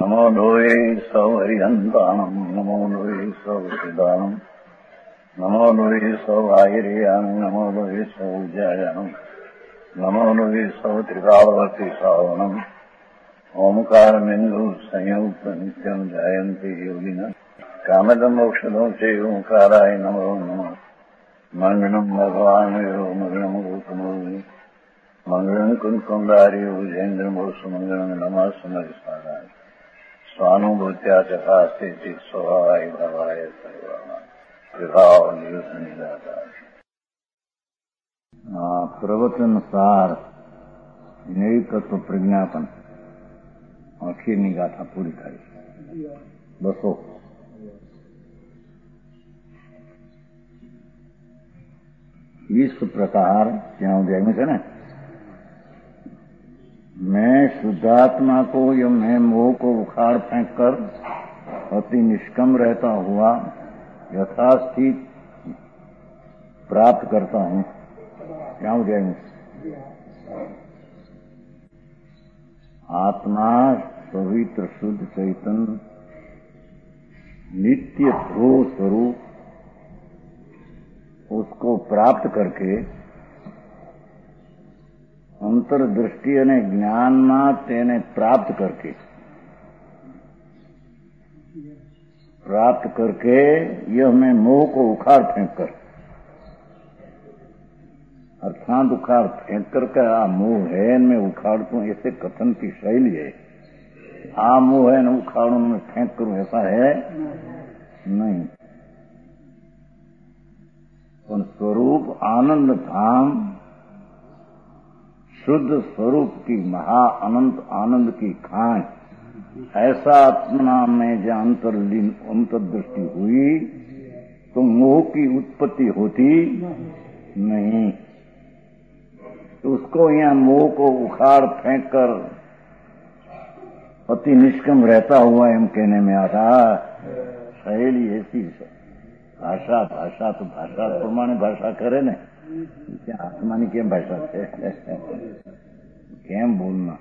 नमो लोये सौहरिहन्ताणम् नमो लोये सौहृदानम् नमो लोये सौभागिर्यानम् नमो लोये सौज्यायानम् नमो लोये सौत्रिकावती सावनम् ओंकारमिन्दु संयुक्त नित्यम् जायन्ति योगिनः कामदम् मोक्षदम् च ओंकाराय नमो नमः मङ्गलम् भगवान् यो मङ्गलम् गौतमोऽग्नि मङ्गलम् कुन्कुन्दार्यो भुजेन्द्रमोसुमङ्गलम् नमः सुमरिस्मराय स्वानुभूत्या चकास्ते स्वभावाय भवाय प्रवचनानुसार यही तत्व प्रज्ञापन आखिरनी गाथा पूरी करी बसो। इस प्रकार क्या हो जाएंगे से ना मैं शुद्धात्मा को या मैं मोह को उखाड़ फेंक कर अति निष्कम रहता हुआ यथास्थित प्राप्त करता हूँ। क्या हो जाएंगे? आत्मा पवित्र शुद्ध चैतन्य नित्य ध्रुव स्वरूप उसको प्राप्त करके अंतर्दृष्टि અને જ્ઞાનમાં તેને प्राप्त करके यह मैं मोह को उखाड़ फेंक कर अर्थात उखाड़ फेंक कर आ मोह है मैं उखाड़ता हूँ ऐसे कथन की शैली है। आ मोह है न उखाड़ू मैं फेंक करूं ऐसा है नहीं। पर स्वरूप आनंद धाम शुद्ध स्वरूप की महा अनंत आनंद की खान ऐसा आत्मा में जब अंतर्लीन अंतर्दृष्टि हुई तो मोह की उत्पत्ति होती नहीं। तो उसको यहाँ मोह को उखाड़ फेंक कर अति निष्कम रहता हुआ एम कहने में आता शैली ऐसी भाषा तो भाषा प्रमाणे भाषा करे ने आत्मा की केम भाषा है केम बोलना।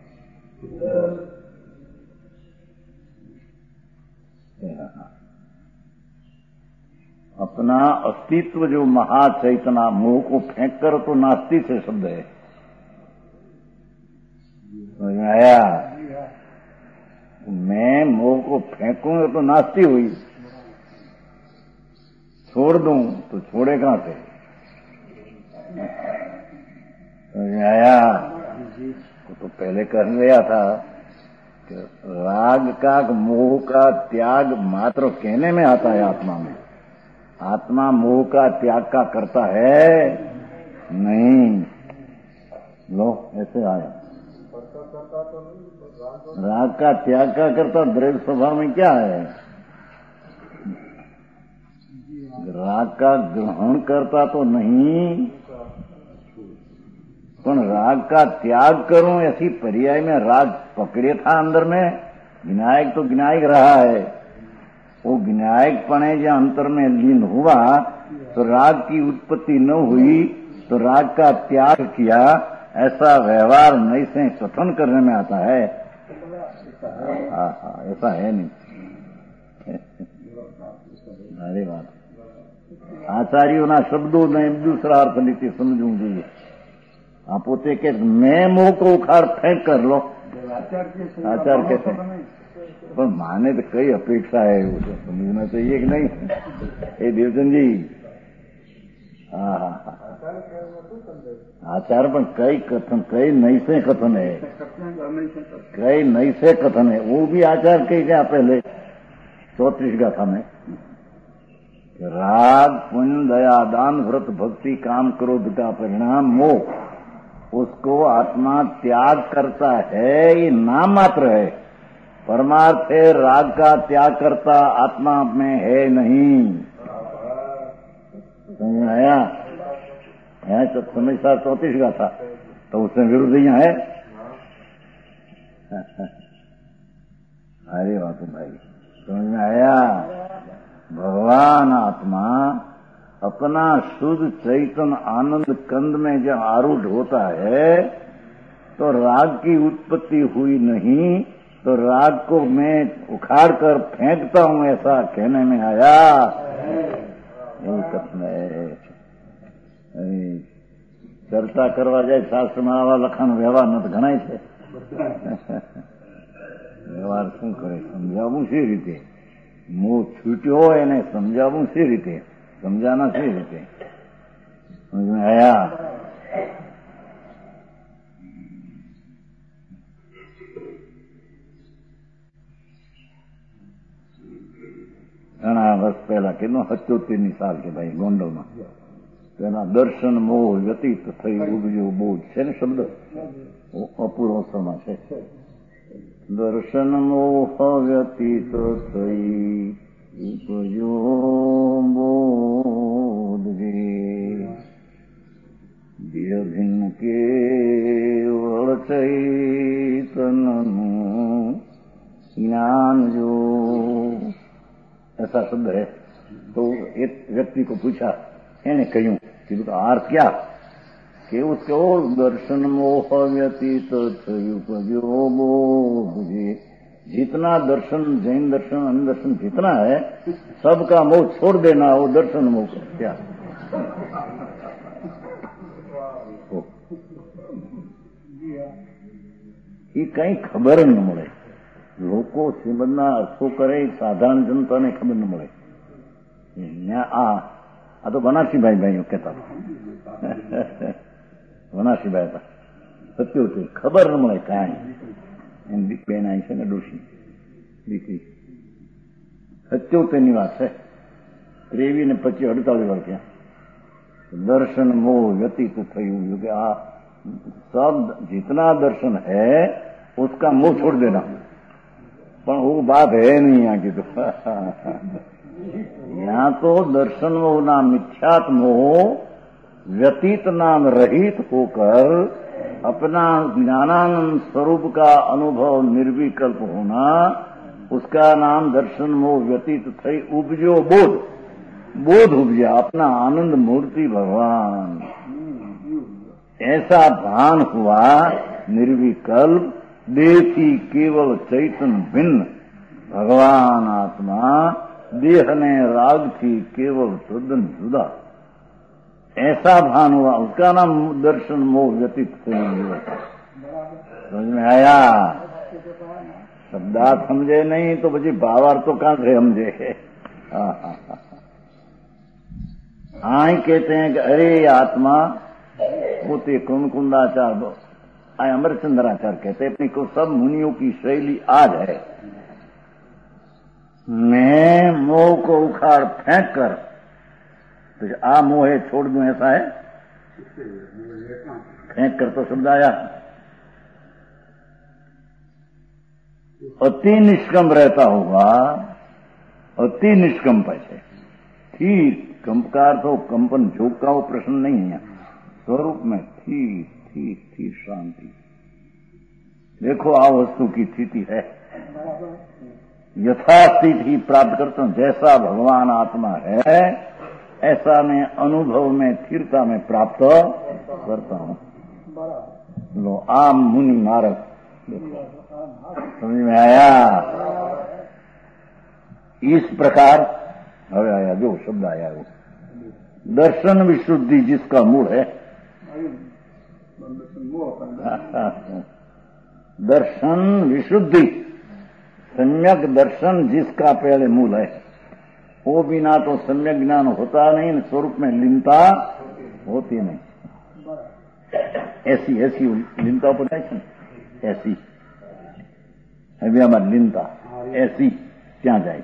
अपना अस्तित्व जो महाचैतना मोह को फेंक कर तो नास्ती से शब्द है आया। मैं मोह को फेंकूंगा तो नास्ती हुई छोड़ दूं तो छोड़े कहां से आया। तो पहले कर लिया था कि राग का मोह का त्याग मात्र कहने में आता है आत्मा में। आत्मा मोह का त्याग का करता है नहीं। लो ऐसे आया राग का त्याग का करता द्रव्य स्वभाव में क्या है? राग का ग्रहण करता तो नहीं पर राग का त्याग करूं ऐसी पर्याय में राग पकड़े था अंदर में। विनायक तो विनायक रहा है वो विनायक पने जो अंतर में लीन हुआ तो राग की उत्पत्ति न हुई तो राग का त्याग किया ऐसा व्यवहार नहीं से कथन करने में आता है। ऐसा है नहीं। अरे बात आचार्यों शब्दों ने दूसरा अर्थ लीते समझू જોઈએ। आप पोते के मैं मोह को उखाड़ फेंक कर लो आचार कहते हैं पर माने तो कई अपेक्षा है वो तो समझना चाहिए कि नहीं। ए देवचंद जी आचार पर कई कथन कई नई से कथन है कई नई से कथन है वो भी आचार कही गया पहले 34 गाथा में। राग पुण्य दया दान व्रत भक्ति काम क्रोध का परिणाम मोह उसको आत्मा त्याग करता है ये नाम मात्र है। परमार्थ है राग का त्याग करता आत्मा में है नहीं। समझ आया है तो समझता 34 का था तो उसमें विरुद्ध यहाँ है। अरे बात भाई समझ में आया। भगवान आत्मा अपना शुद्ध चैतन्य आनंद कंद में जब आरूढ़ होता है तो राग की उत्पत्ति हुई नहीं तो राग को मैं उखाड़ कर फेंकता हूं, ऐसा कहने में आया। यही कथन है। चर्चा करवा जाए शास्त्र में आवा लखाण व्यवहार न तो ઘણાય છે। વ્યવહાર શું કરે? સમજાવવું શી રીતે? મોહ છૂટ્યો એને સમજાવવું શી રીતે? સમજાના શી રીતે? સમજ में आया? ઘણા વર્ષ પહેલા કેટલું 77ની સાલ કે ભાઈ ગોંડલમાં તેના દર્શન મોહ વ્યતીત થઈ ઉગજો બોધ છે ને શબ્દ અપૂર્વ સમા છે। દર્શન મોહ વ્યતીત થઈ ઉપજો બોધ ભિન્ન કેવળ ચૈતનનું જ્ઞાન જો, ऐसा शब्द है। तो एक व्यक्ति को पूछा, એને કહ્યું કીધું તો अर्थ क्या? कि उसको दर्शन मोह व्यतीत उपजो बोध। जितना दर्शन, जैन दर्शन, अन्य दर्शन जितना है सबका मोह छोड़ देना, वो दर्शन मोह क्या? ये कहीं खबर न મળે। લોકો શ્રીમદના અર્થો કરે, સાધારણ જનતાને ખબર ન મળે। આ તો બનારસીભાઈ ભાઈઓ કહેતા હતા, બનારસીભાઈ હતા, સત્યું છે, ખબર ન મળે કાંઈ। એની બેન આવી છે ને ડોશી દીકરી, 77ની વાત છે, 23 ને 25 48 વર્ષ। दर्शन मोह व्यतीत થયું कि आ सब जितना दर्शन है उसका मोह छोड़ देना। पर वो बात है नहीं यहाँ की। तो यहाँ तो दर्शन मोह नाम मिथ्यात्म मोह व्यतीत नाम रहित होकर अपना ज्ञानानंद स्वरूप का अनुभव निर्विकल्प होना, उसका नाम दर्शन मोह व्यतीत थई उपजो बोध। बोध उपजा, अपना आनंद मूर्ति भगवान, ऐसा भान हुआ निर्विकल्प, देह थी केवल चैतन भिन्न, भगवान आत्मा देह ने राग थी केवल तद्दन जुदा, ऐसा भान हुआ, उसका नाम दर्शन मोह व्यतीत। समझ में आया? शब्दार्थ समझे नहीं तो પછી ભાવાર્થ तो कहां से समझे? हाँ कहते हैं कि अरे आत्मा पोते कुंकुंदाचार्य, अमरचंद्राचार्य कहते हैं, अपनी को सब मुनियों की शैली आज है। मैं मोह को उखाड़ फेंक कर तो आ मोहे छोड़ दूं, ऐसा है? फेंक कर तो शब्द आया। अति निष्कंप रहता होगा, अति निष्कंप है। ठीक कंपकार तो कंपन झोंक का वो प्रश्न नहीं है, स्वरूप में ठीक ठीक ठीक शांति। देखो आ वस्तु की स्थिति है, यथास्थिति प्राप्त करता हूं। जैसा भगवान आत्मा है ऐसा मैं अनुभव में स्थिरता में प्राप्त करता हूं। लो आम मुनि मार्ग, समझ में आया? इस प्रकार હવે आया जो शब्द आया वो दर्शन विशुद्धि जिसका मूल है। दर्शन विशुद्धि, सम्यक दर्शन जिसका पहले मूल है, वो बिना तो सम्यक ज्ञान होता नहीं, स्वरूप में लीनता होती नहीं। ऐसी ऐसी लीनता पर ऐसी अभी हमारी लीनता ऐसी क्या जाए?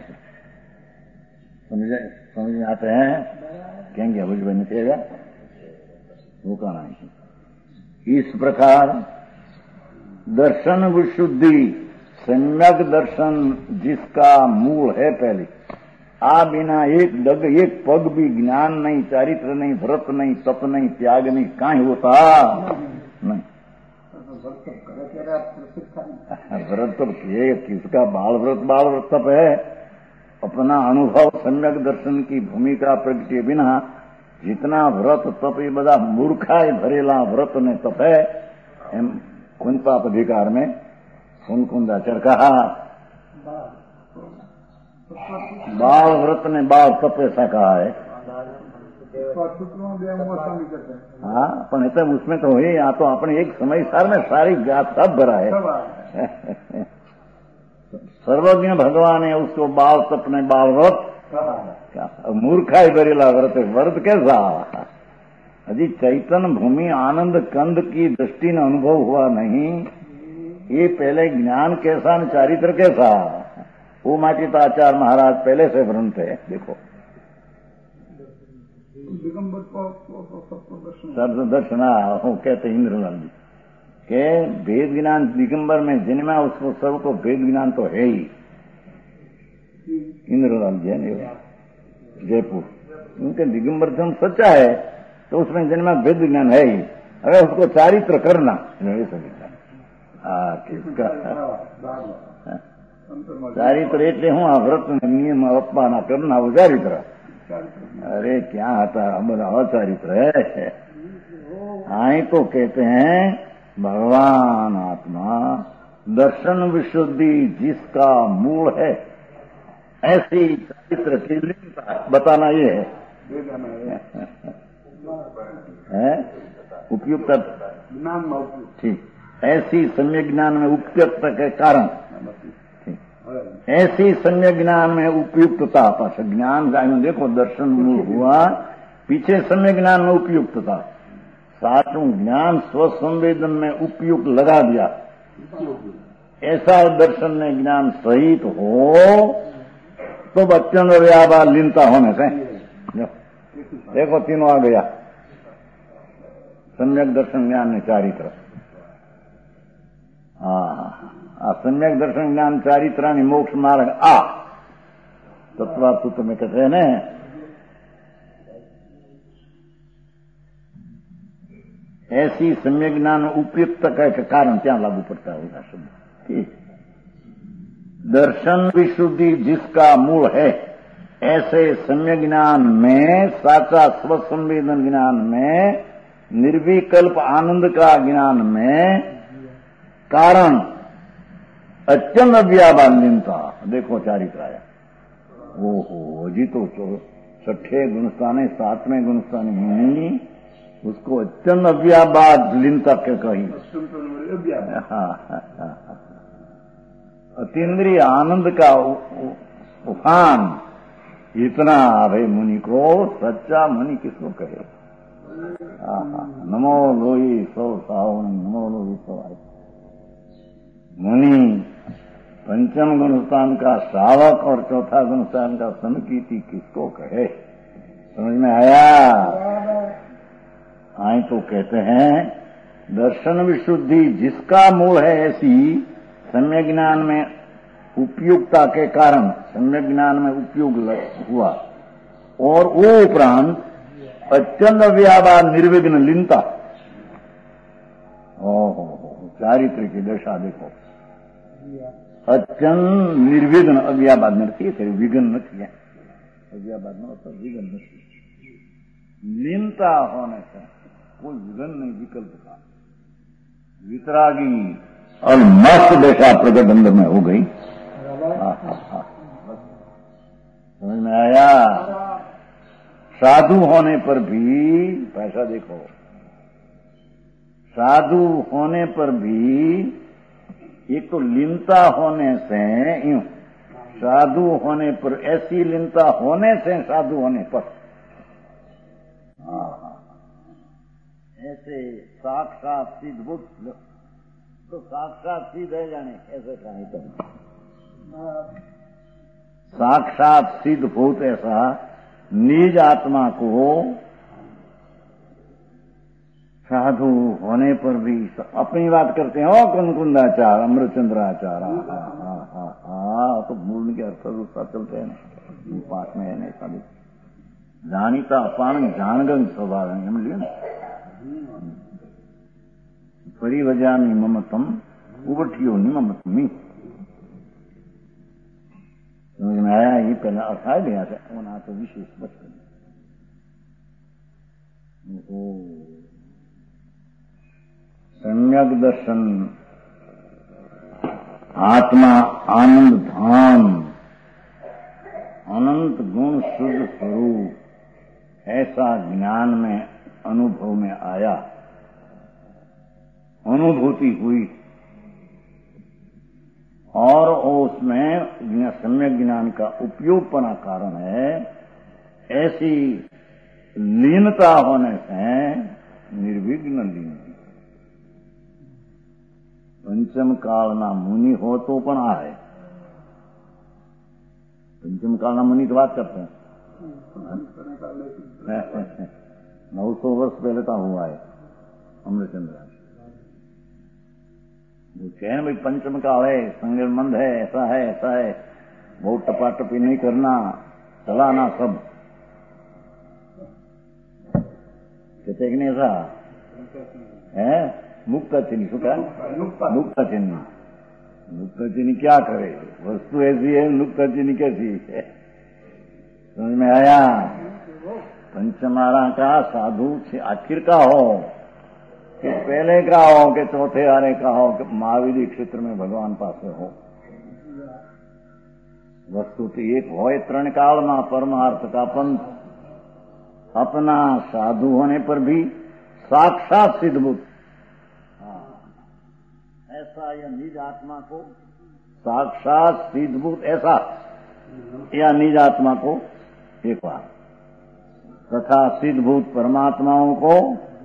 समझ में आते हैं? कहेंगे अभी बने थे वो कहना है। इस प्रकार दर्शन विशुद्धि, सम्यक दर्शन जिसका मूल है पहले, आ बिना एक डग एक पग भी ज्ञान नहीं, चारित्र नहीं, व्रत नहीं, तप नहीं, त्याग नहीं, काहे होता नहीं। व्रत तो किसका बाल व्रत तप है? अपना अनुभव सम्यक दर्शन की भूमिका प्रगटे बिना जितना व्रत तप ये बधा मूर्खाई भरेला व्रत ने तप है, एम कोई पाप अधिकार में कुंदाचार्य कहा बाल व्रत ने बाल तप ऐसा कहा है। हाँ पण એટલે उसमें तो है यहाँ तो अपने एक समय सार में सारी गात सब भरा है। सर्वज्ञ भगवान है उसको बाल तप ने बाल व्रत मूर्खाई भरेला व्रत व्रत कैसा अजी चैतन्य भूमि आनंद कंद की दृष्टि ने अनुभव हुआ नहीं। ये पहले ज्ञान कैसा न चारित्र कैसा वो माचित आचार्य महाराज पहले से भ्रंत है। देखो दर्शना हो कहते इंद्रलाल जी के भेद ज्ञान दिगंबर में जन्मा उसको सबको भेद ज्ञान तो है ही। इंद्रलाल जी है जयपुर उनके दिगंबर धर्म सच्चा है तो उसमें जन्मा भेद ज्ञान है ही। अगर उसको चारित्र करना किसका चारित्र એટલે હું આ વ્રત નિયમ અપમાન કરना वो चारित्र। अरे क्या आता हमारा अचारित्र है। आई तो कहते हैं भगवान आत्मा दर्शन विशुद्धि जिसका मूल है ऐसी चारित्र की लिंगता बताना ये है उपयुक्त ठीक ऐसी सम्यक ज्ञान में उपयुक्त के कारण ऐसी सम्यक ज्ञान में उपयुक्तता पास ज्ञान का देखो दर्शन मूल हुआ पीछे सम्यक ज्ञान में उपयुक्तता सातों ज्ञान स्वसंवेदन में उपयुक्त लगा दिया ऐसा दर्शन में ज्ञान सहित हो तो बच्चों में व्यापार लीनता होने से देखो तीनों आ गया सम्यक दर्शन ज्ञान ने चारित्र। सम्यक दर्शन ज्ञान चारित्र मोक्ष मार्ग आ तत्वासूत्र में कहते हैं न ऐसी सम्यक ज्ञान उपयुक्त के कारण क्या लागू पड़ता होगा शब्द ठीक। दर्शन विशुद्धि जिसका मूल है ऐसे सम्यक ज्ञान में साचा स्वसंवेदन ज्ञान में निर्विकल्प आनंद का ज्ञान में कारण अत्यंत अव्याबान्यता देखो चारित्र आया। ओहो जी तो छठे गुणस्थाने सातवें गुणस्थाने नहीं उसको अत्यंत अव्याबाद लीनता के कही अतीन्द्रिय आनंद का उफान इतना भाई मुनि को सच्चा मुनि किसको कहे। नमो लोई सो सावन नमो लोई सो आय मुनि पंचम गुणस्थान का श्रावक और चौथा गुणस्थान का समकीर्ति किसको कहे समझ में आया। आए तो कहते हैं दर्शन विशुद्धि जिसका मूल है ऐसी सम्यक ज्ञान में उपयुक्ता के कारण सम्यक ज्ञान में उपयोग हुआ और वो उपरांत अत्यंत व्यापार निर्विघ्न लीनता। ओहो चारित्र की दशा देखो अत्यंत निर्विघ्न अव्याबाद નથી विघ्न નથી अव्याबाद નો मतलब विघ्न नहीं लीनता होने से कोई विघ्न नहीं विकल्प का वितरागी और मस्त दशा प्रकट अंदर में हो गई। समझ में आया। साधु होने पर भी पैसा देखो साधु होने पर भी एक तो लीनता होने से यूं साधु होने पर ऐसी लीनता होने से साधु होने पर ऐसे साक्षात सिद्ध बुद्ध तो साक्षात सिद्ध है जाने ऐसे कहीं तो साक्षात सिद्ध भूत ऐसा निज आत्मा को साधु होने पर भी अपनी बात करते हो कुंदाचार अमृतचंद्राचार तो मूल के अर्थ उसका चलते हैं पाठ में है नहीं सभी जानिता अपान जानगंग स्वभाव है हम लिया परिवजामी ममतम उबठियो निमतमी समझ में आया। ये पहला अर्थ आ गया था वहां तो विशेष बचपन सम्यक दर्शन आत्मा आनंद धाम, अनंत गुण शुद्ध स्वरूप, ऐसा ज्ञान में अनुभव में आया, अनुभूति हुई और उसमें सम्यक ज्ञान का उपयोगपना कारण है। ऐसी लीनता होने से निर्विघ्न लीन पंचम कालना मुनि हो तो पण आए। पंचम कालना मुनि की बात करते हैं। 900 वर्ष पहले का हुआ है अमृतचंद्र। वो कहे भाई पंचम काल है, संगमंद है, ऐसा है ऐसा है, बहुत टपाटपी नहीं करना, चलाना सब कहते कि नहीं ऐसा है। मुक्ता चिन्ह શું કહે? मुक्ता चिन्ह। मुक्ता चिन्ह क्या करे? वस्तु ऐसी है, मुक्ता चिन्ह कैसी है? समझ में आया? पंचमारा का साधु आखिर का हो कि पहले का हो कि चौथे आने का हो कि महावीर क्षेत्र में भगवान पास हो, वस्तु तो एक हो। त्रण काल में परमार्थ का पंथ अपना साधु होने पर भी साक्षात सिद्धभूत, ऐसा या निज आत्मा को साक्षात सिद्धभूत ऐसा या निज आत्मा को एक बार तथा सिद्धभूत परमात्माओं को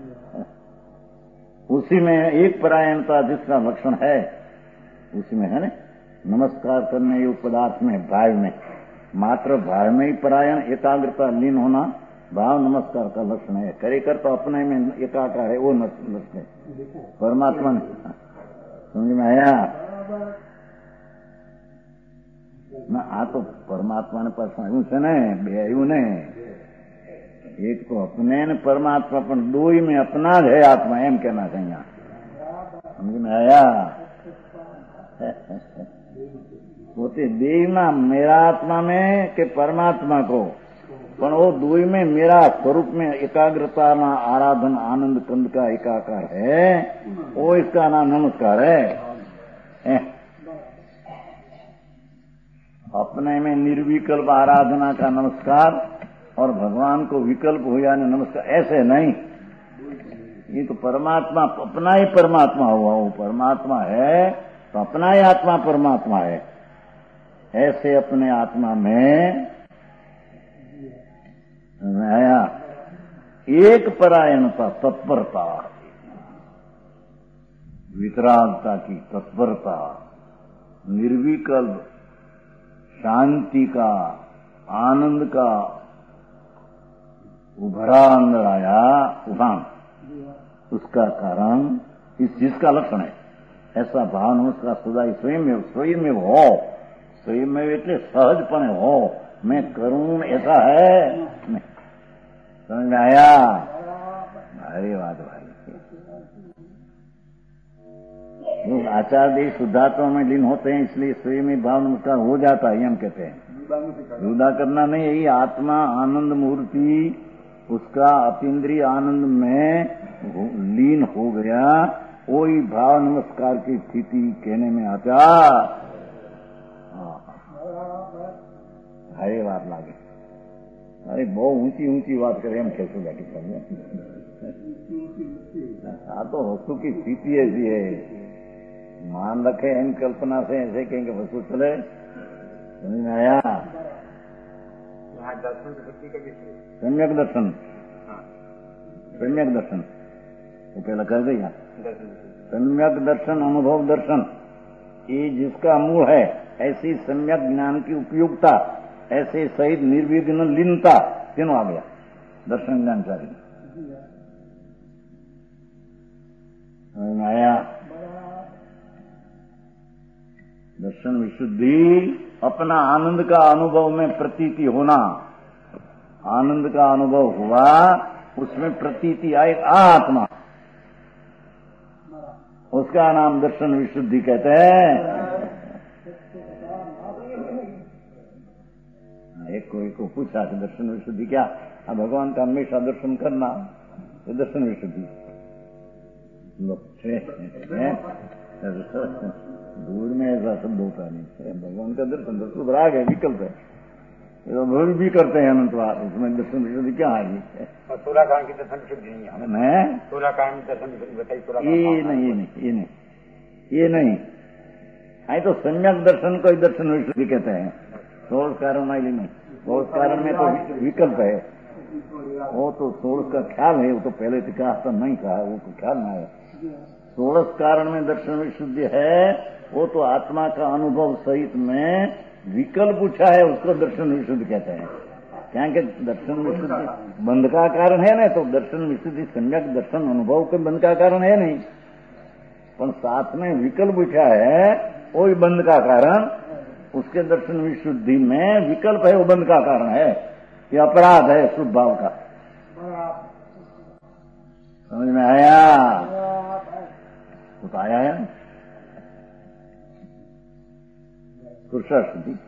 उसी में एक परायणता जिसका लक्षण है उसी में है ना। नमस्कार करने योग पदार्थ में भाव में मात्र भाव में ही परायण एकाग्रता लीन होना भाव नमस्कार का लक्षण है। करे कर तो अपने में एकाकार है वो लक्षण है। परमात्मा ने समझ में आया ना? आ तो परमात्मा ने पास આવ્યું છે ને, બે આવ્યું ને। एक तो अपने ने परमात्मा पर दो ही में अपना है आत्मा, एम कहना चाहिए। समझ में आया? પોતે દેહમાં मेरा आत्मा में के परमात्मा को पण वो दुई में मेरा स्वरूप में एकाग्रता ना आराधन आनंद कंद का एकाकार है, वो इसका नाम नमस्कार है। अपने में निर्विकल्प आराधना का नमस्कार और भगवान को विकल्प हो जाने नमस्कार, ऐसे नहीं। ये तो परमात्मा अपना ही परमात्मा हुआ, वो परमात्मा है तो अपना ही आत्मा परमात्मा है। ऐसे अपने आत्मा में आया एक परायणता, तत्परता, वितरागता की तत्परता, निर्विकल्प शांति का आनंद का उभरा अंदर आया उभान, उसका कारण इस जिसका लक्षण है ऐसा भाव उसका सदा स्वयं में हो, स्वयं में એટલે सहजपणे हो। मैं करूं ऐसा है, समझ में आया? भारी बात भाई। लोग आचार्य शुद्धात्मा में लीन होते हैं इसलिए स्वयं भाव नमस्कार हो जाता है, हम कहते हैं। जुदा करना नहीं, यही आत्मा आनंद मूर्ति उसका अतीन्द्रिय आनंद में लीन हो गया, वही भाव नमस्कार की स्थिति कहने में आता। भारी बात लागे। अरे बहुत ऊंची ऊंची बात करे एम कैसे बैठी समझे? आ तो वस्तु की स्थिति ऐसी है, मान रखे इन कल्पना से ऐसे कहेंगे वस्तु चले। समझ में आया? सम्यक दर्शन, सम्यक दर्शन वो पहला कर देगा। सम्यक दर्शन, अनुभव दर्शन, ये जिसका मूल है, ऐसी सम्यक ज्ञान की उपयोगिता, ऐसे सहित निर्विघ्न लीनता, तीनों आ गया दर्शन ज्ञान सारी। समझ में आया? दर्शन विशुद्धि, अपना आनंद का अनुभव में प्रतीति होना, आनंद का अनुभव हुआ उसमें प्रतीति आई आत्मा, उसका नाम दर्शन विशुद्धि कहते हैं। एक कोई को पूछा कि दर्शन विशुद्धि क्या? भगवान का हमेशा दर्शन करना, तो दर्शन विशुद्धि। भूल में ऐसा शब्द होता नहीं है। भगवान का दर्शन दर्शन राग है, विकल्प है। तो भूल भी करते हैं अनंतवार, उसमें दर्शन विशुद्धि क्या आएगी? और 16 कारण की दर्शन विशुद्धि नहीं है। मैं 16 कारण की दर्शन विशुद्धि बताइए। 16 ये नहीं। आई तो सम्यक दर्शन को ही दर्शन विशुद्धि कहते हैं। 16 कारण वाली नहीं। 16 कारण में तो विकल्प है। वो तो 16 का ख्याल है, वो तो पहले से कहा था, नहीं कहा, वो तो ख्याल ना है। 16 कारण में दर्शन विशुद्धि है, वो तो आत्मा का अनुभव सहित में विकल्प पूछा है, उसको दर्शन विशुद्धि कहते हैं। क्या कि दर्शन विशुद्धि बंध का कारण है ना, तो दर्शन विशुद्धि सम्यक दर्शन अनुभव के बंध का कारण है नहीं, पर साथ में विकल्प पूछा है, वो ही बंध का कारण। उसके दर्शन विशुद्धि में विकल्प है, वो बंध का कारण है। ये अपराध है शुभ भाव का। समझ में आया? तो आया है पुरुषार्थी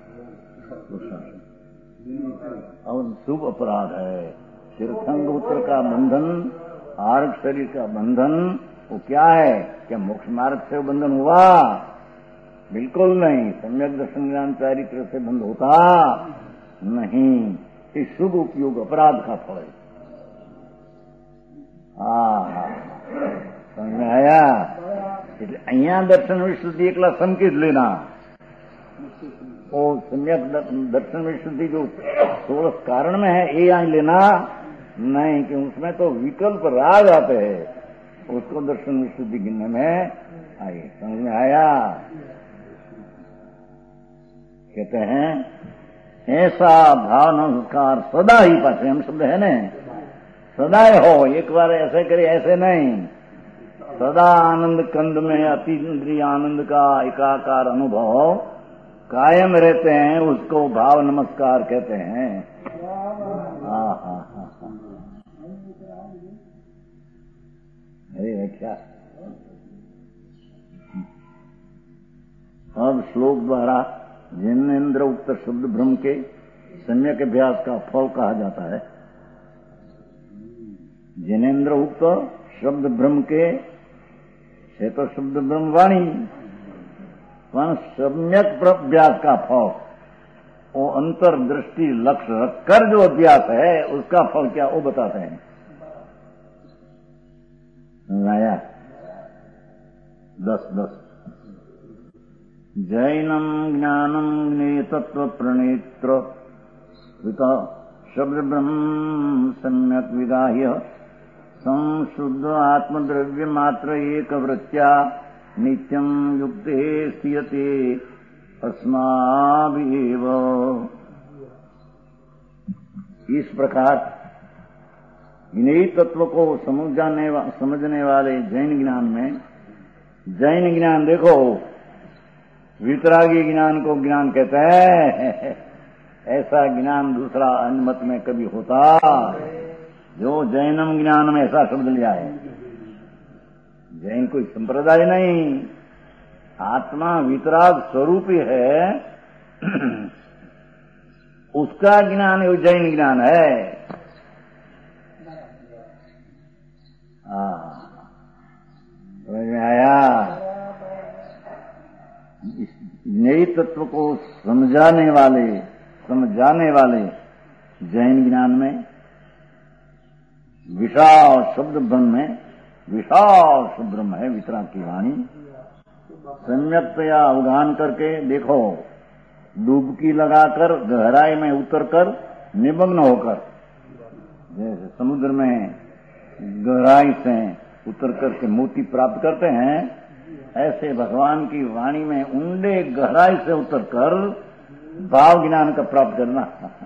और शुभ अपराध है। तीर्थंगोत्र का बंधन, आर्ग शरीर का बंधन, वो क्या है? क्या मोक्ष मार्ग से बंधन हुआ? बिल्कुल नहीं। सम्यक दर्शन ज्ञान चारित्र से बंध होता नहीं। ये शुभ उपयोग अपराध का फल है। समझ में आया? એટલે અહીંયા દર્શન વિશુદ્ધિ એકલા સંકેત લેना, वो सम्यक दर्शन विशुद्धि जो 16 कारण में है, ये यहाँ लेना नहीं, कि उसमें तो विकल्प राग आते हैं, उसको दर्शन विशुद्धि गिनने में आई। समझ में आया? कहते हैं ऐसा भावना संस्कार सदा ही पास हम शब्द है न, सदा हो। एक बार ऐसे करे ऐसे नहीं। सदा आनंद कंद में अतीन्द्रिय आनंद का एकाकार अनुभव कायम रहते हैं, उसको भाव नमस्कार कहते हैं। अरे क्या अब श्लोक द्वारा जिनेन्द्र उक्त शब्द ब्रह्म के सम्यक अभ्यास का फल कहा जाता है। जिनेन्द्र उक्त शब्द ब्रह्म के है तो शब्द ब्रह्म वाणी, पर सम्यक अभ्यास का फल, वो अंतर्दृष्टि लक्ष्य रखकर जो अभ्यास है उसका फल क्या, वो बताते हैं। आया 10 जैनम ज्ञानम ज्ञेयतत्व प्रणेत्र शब्द ब्रह्म सम्यक विदाह्य संशुद्ध आत्मद्रव्य मात्र एक वृत्त्या नित्यं युक्ते स्थियते अस्माभिरेव। इस प्रकार इन्हीं तत्व को समझने वाले जैन ज्ञान में, जैन ज्ञान देखो वितरागी ज्ञान को ज्ञान कहते हैं। ऐसा ज्ञान दूसरा अन्य मत में कभी होता? जो जैनम ज्ञान में ऐसा शब्द लिया है, जैन कोई संप्रदाय नहीं, आत्मा वितराग स्वरूप ही है, उसका ज्ञान वो जैन ज्ञान है। समझ में आया? नई तत्व को समझाने वाले जैन ज्ञान में विशाल शब्द ब्रह्म में, विशाल शब्द ब्रह्म है वितराग की वाणी। सम्यकतया अवगान करके देखो, डुबकी लगाकर गहराई में उतरकर निमग्न होकर, जैसे समुद्र में गहराई से उतर करके मोती प्राप्त करते हैं, ऐसे भगवान की वाणी में ऊंडे गहराई से उतरकर भाव ज्ञान का प्राप्त करना।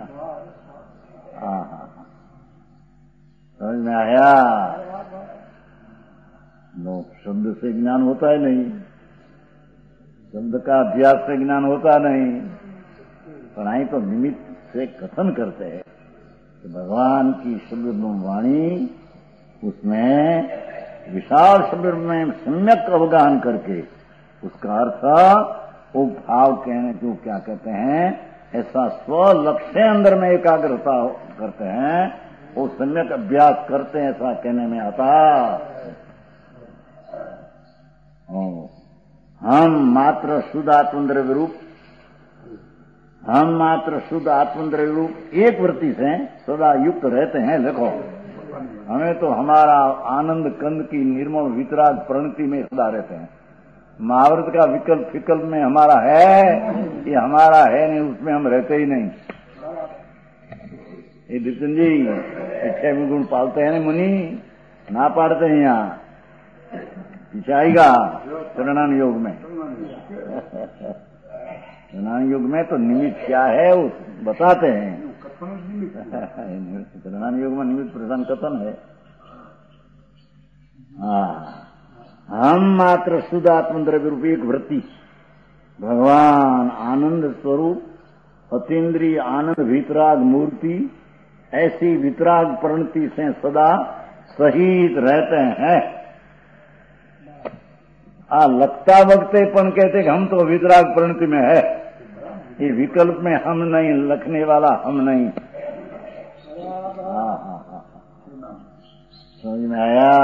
समझ में आया? शब्द से ज्ञान होता है नहीं, शब्द का अभ्यास से ज्ञान होता नहीं, पढ़ाई तो निमित्त से कथन करते हैं कि भगवान की शब्द वाणी, उसमें विशाल शब्द में सम्यक अवगाहन करके उसका अर्थ वो भाव कहने को क्या कहते हैं, ऐसा स्वलक्ष्य अंदर में एकाग्रता करते हैं, वो सम्यक अभ्यास करते हैं, ऐसा कहने में आता। हम मात्र शुद्ध आत्मद्रव्य रूप, हम मात्र शुद्ध आत्मद्रव्य रूप एक वृत्ति से सदा युक्त रहते हैं। देखो, हमें तो हमारा आनंद कंद की निर्मल वितराग प्रणति में सदा रहते हैं। महाव्रत का विकल्प विकल्प में हमारा है, ये हमारा है नहीं, उसमें हम रहते ही नहीं। ये विपिन जी 6 गुण पालते हैं ना मुनि, ना पाड़ते हैं यहाँ, आएगा चरणान योग में। चरणान योग में तो निमित्त क्या है वो बताते हैं। चरणान योग में निमित्त प्रधान कथन है। हम मात्र शुद्ध आत्मद्रव्य रूप एक वृत्ति, भगवान आनंद स्वरूप अतीन्द्रिय आनंद वितराग मूर्ति, ऐसी वितराग प्रणति से सदा सहित रहते हैं। लगता वक्ते पण कहते कि हम तो वितराग प्रणति में है, ये विकल्प में हम नहीं, लखने वाला हम नहीं। समझ में आया?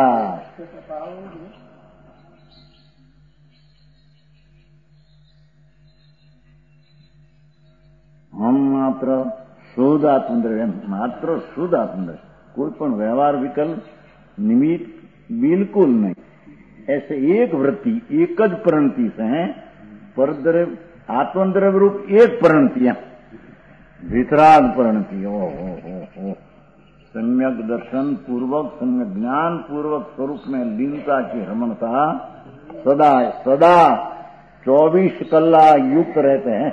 हम मात्र शुद्ध आत्मद्रव्य, मात्र शुद्ध आत्मद्रव्य, कोई पण व्यवहार विकल्प निमित्त बिल्कुल नहीं। ऐसे एक वृत्ति एक ज प्रणति से परद्रव्य आत्मद्रव्य रूप एक प्रणतियां, वितराग प्रणति। ओ सम्यक दर्शन पूर्वक, सम्यक ज्ञान पूर्वक स्वरूप में लीनता की रमणता सदा सदा 24 कलाक युक्त रहते हैं।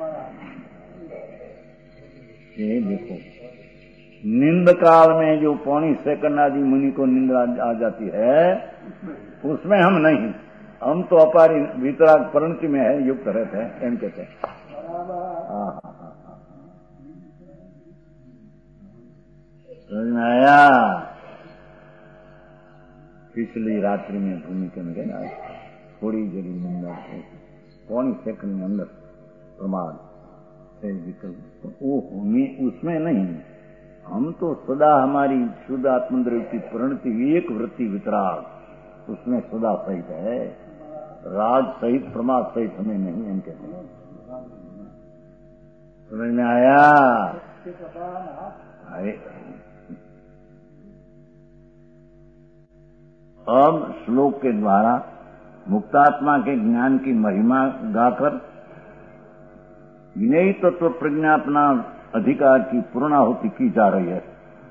ये देखो, नींद काल में जो पौनी सेकंड आदि मुनि को नींद आ जाती है, उसमें हम नहीं, हम तो अपारी वितराग प्रणति में है, युक्त रहते हैं। एम कहते हैं। समझ में आया? पिछली रात्रि में भूमिका में गया, थोड़ी जरी निंदा पौनी सेकंड में अंदर प्रमाद से विकल्प, वो हमें उसमें नहीं। हम तो सदा हमारी शुद्ध आत्मद्रव्य की प्रणति एक वृत्ति वितराग, उसमें सदा सहित है। राज सहित प्रमाद सहित हमें नहीं, हम कहते हैं। समझ में आया? अब श्लोक के द्वारा मुक्तात्मा के ज्ञान की महिमा गाकर विनयी तत्व प्रज्ञापना अधिकार की पूर्णाहुति की जा रही है।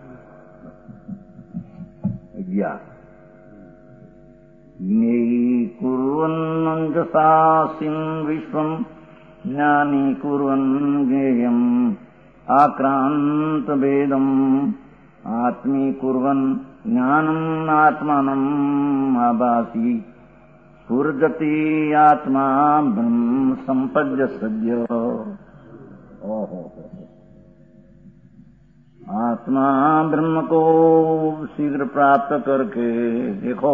ज्ञेयी कुर्वन्नंजसासिं विश्वं ज्ञानी कुर्वन् ज्ञेयम् आक्रांत भेदम् आत्मी कुर्वन् ज्ञानम् आत्मानम् आभासी स्फुर्जति आत्मा ब्रह्म संपद्य सद्य। आत्मा ब्रह्म को शीघ्र प्राप्त करके, देखो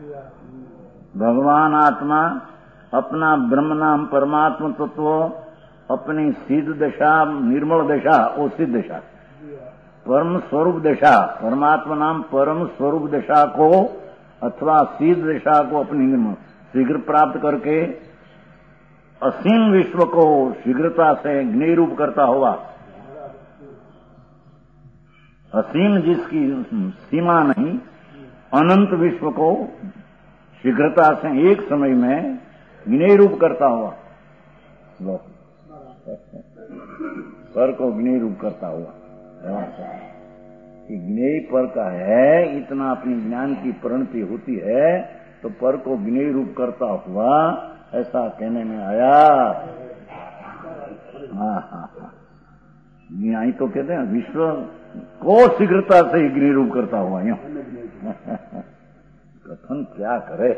भगवान आत्मा अपना ब्रह्म नाम परमात्म तत्व अपनी सिद्ध दशा, निर्मल दशा, वो सिद्ध दशा, परम स्वरूप दशा, परमात्मा नाम परम स्वरूप दशा को अथवा सिद्ध दशा को अपनी निर्मल शीघ्र प्राप्त करके असीम विश्व को शीघ्रता से ज्ञेय रूप करता हुआ, असीम जिसकी सीमा नहीं, अनंत विश्व को शीघ्रता से एक समय में ज्ञेय रूप करता हुआ, पर को ज्ञेय रूप करता हुआ, ज्ञेय पर का है, इतना अपनी ज्ञान की प्रणति होती है तो पर को ज्ञेय रूप करता हुआ, ऐसा कहने में आया। यही तो कहते हैं विश्व को शीघ्रता से ज्ञेय रूप करता हुआ। यूं कथन क्या करे,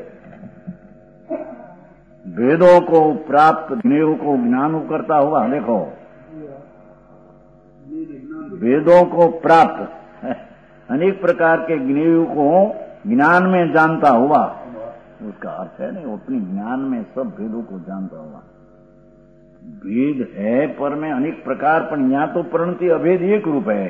वेदों को प्राप्त ज्ञेय को ज्ञान करता हुआ। देखो वेदों को प्राप्त अनेक प्रकार के ज्ञेय को ज्ञान में जानता हुआ, उसका अर्थ है नहीं, अपनी ज्ञान में सब वेदों को जानता हुआ। भेद है पर में अनेक प्रकार, पर यहाँ तो प्रणति अभेद एक रूप है।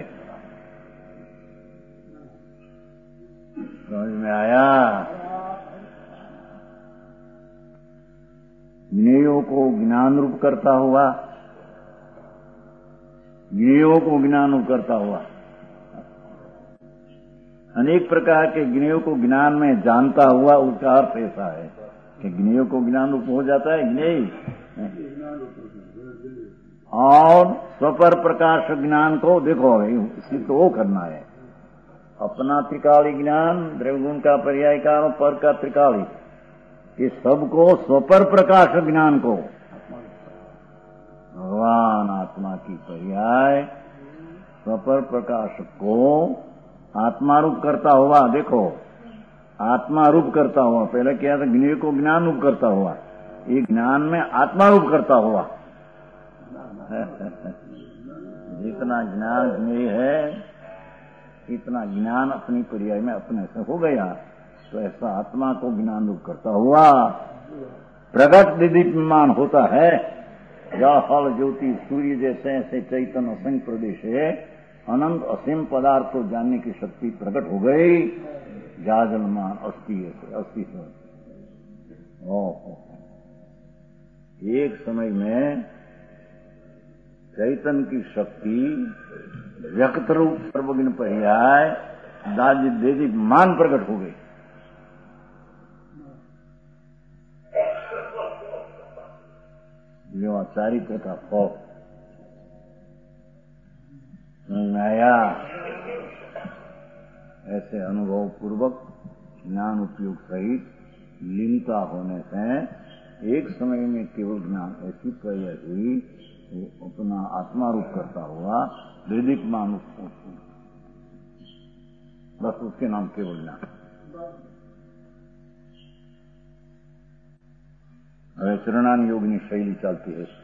समझ में आया? ज्ञेयों को ज्ञान रूप करता हुआ, ज्ञेयों को ज्ञान रूप करता हुआ, अनेक प्रकार के ज्ञेयों को ज्ञान में जानता हुआ, उसका अर्थ ऐसा है कि ज्ञेयों को ज्ञान रूप हो जाता है ज्ञेय, और स्वपर प्रकाश ज्ञान को देखो सिद्ध वो करना है। अपना त्रिकाली ज्ञान, द्रव्यगुण का पर्याय कारण, पर का त्रिकाली, ये सबको स्वपर प्रकाश ज्ञान को भगवान आत्मा की पर्याय स्वपर प्रकाश को आत्मा रूप करता हुआ, देखो आत्मा रूप करता हुआ, पहले क्या था ज्ञेय को ज्ञान रूप करता हुआ, ये ज्ञान में आत्मा रूप करता हुआ। जितना ज्ञान ज्ञेय है इतना ज्ञान अपनी पर्याय में अपने से हो गया, तो ऐसा आत्मा को ज्ञान रूप करता हुआ प्रगट दीदीप्यमान होता है। या फल ज्योति सूर्य जैसे ऐसे चैतन्य असंख्य प्रदेश है, अनंत असीम पदार्थ को जानने की शक्ति प्रकट हो गई। जाजलमान अस्थि अस्थि से एक समय में चैतन्य की शक्ति व्यक्त रूप सर्वज्ञ पर्याय दाज देदी मान प्रकट हो गई। जो चारित्र का फल आया, ऐसे अनुभव पूर्वक ज्ञान उपयोग सहित लीनता होने से एक समय में केवल ज्ञान ऐसी पर्याय हुई, वो अपना आत्मा रूप करता हुआ वैदिक मान, बस उसके नाम केवल ज्ञान। चरणान योगिनी शैली चलती है।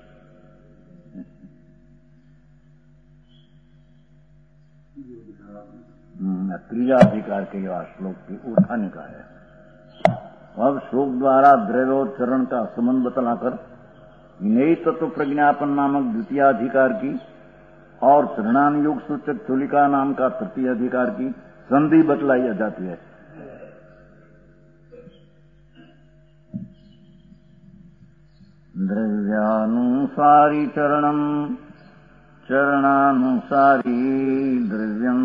त्रियाधिकार के श्लोक की उठाने का है। अब श्लोक द्वारा द्रव्योच्चरण का संबंध बतलाकर नई तत्व प्रज्ञापन नामक द्वितीय अधिकार की और चरणान योग सूचक चोलिका नाम का तृतीय अधिकार की संधि बतलाई जाती है। द्रव्यानुसारी चरणम, चरणानुसारी द्रव्यम,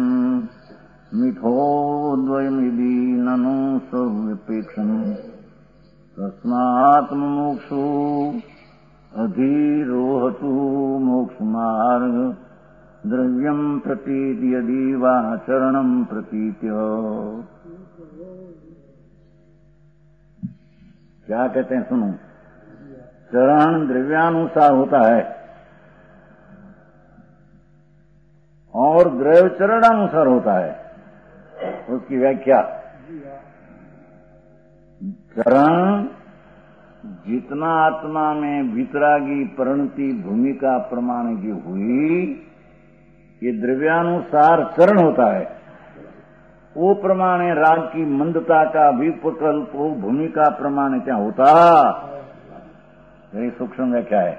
मिथोद्वयमिति ननु सविपेक्षम, तस्मात् मुमुक्षु अधिरोहतु मोक्ष मार्ग, द्रव्यम प्रतीति यदि वा चरणम प्रतीत्य। क्या कहते हैं सुनो। चरण द्रव्यानुसार होता है और द्रव्य चरणानुसार होता है। उसकी व्याख्या, चरण जितना आत्मा में वितरागी परिणति भूमिका प्रमाण की हुई, ये द्रव्यानुसार चरण होता है। वो प्रमाण राग की मंदता का विपकल्प भूमिका प्रमाण क्या होता, यही सूक्ष्म व्याख्या है।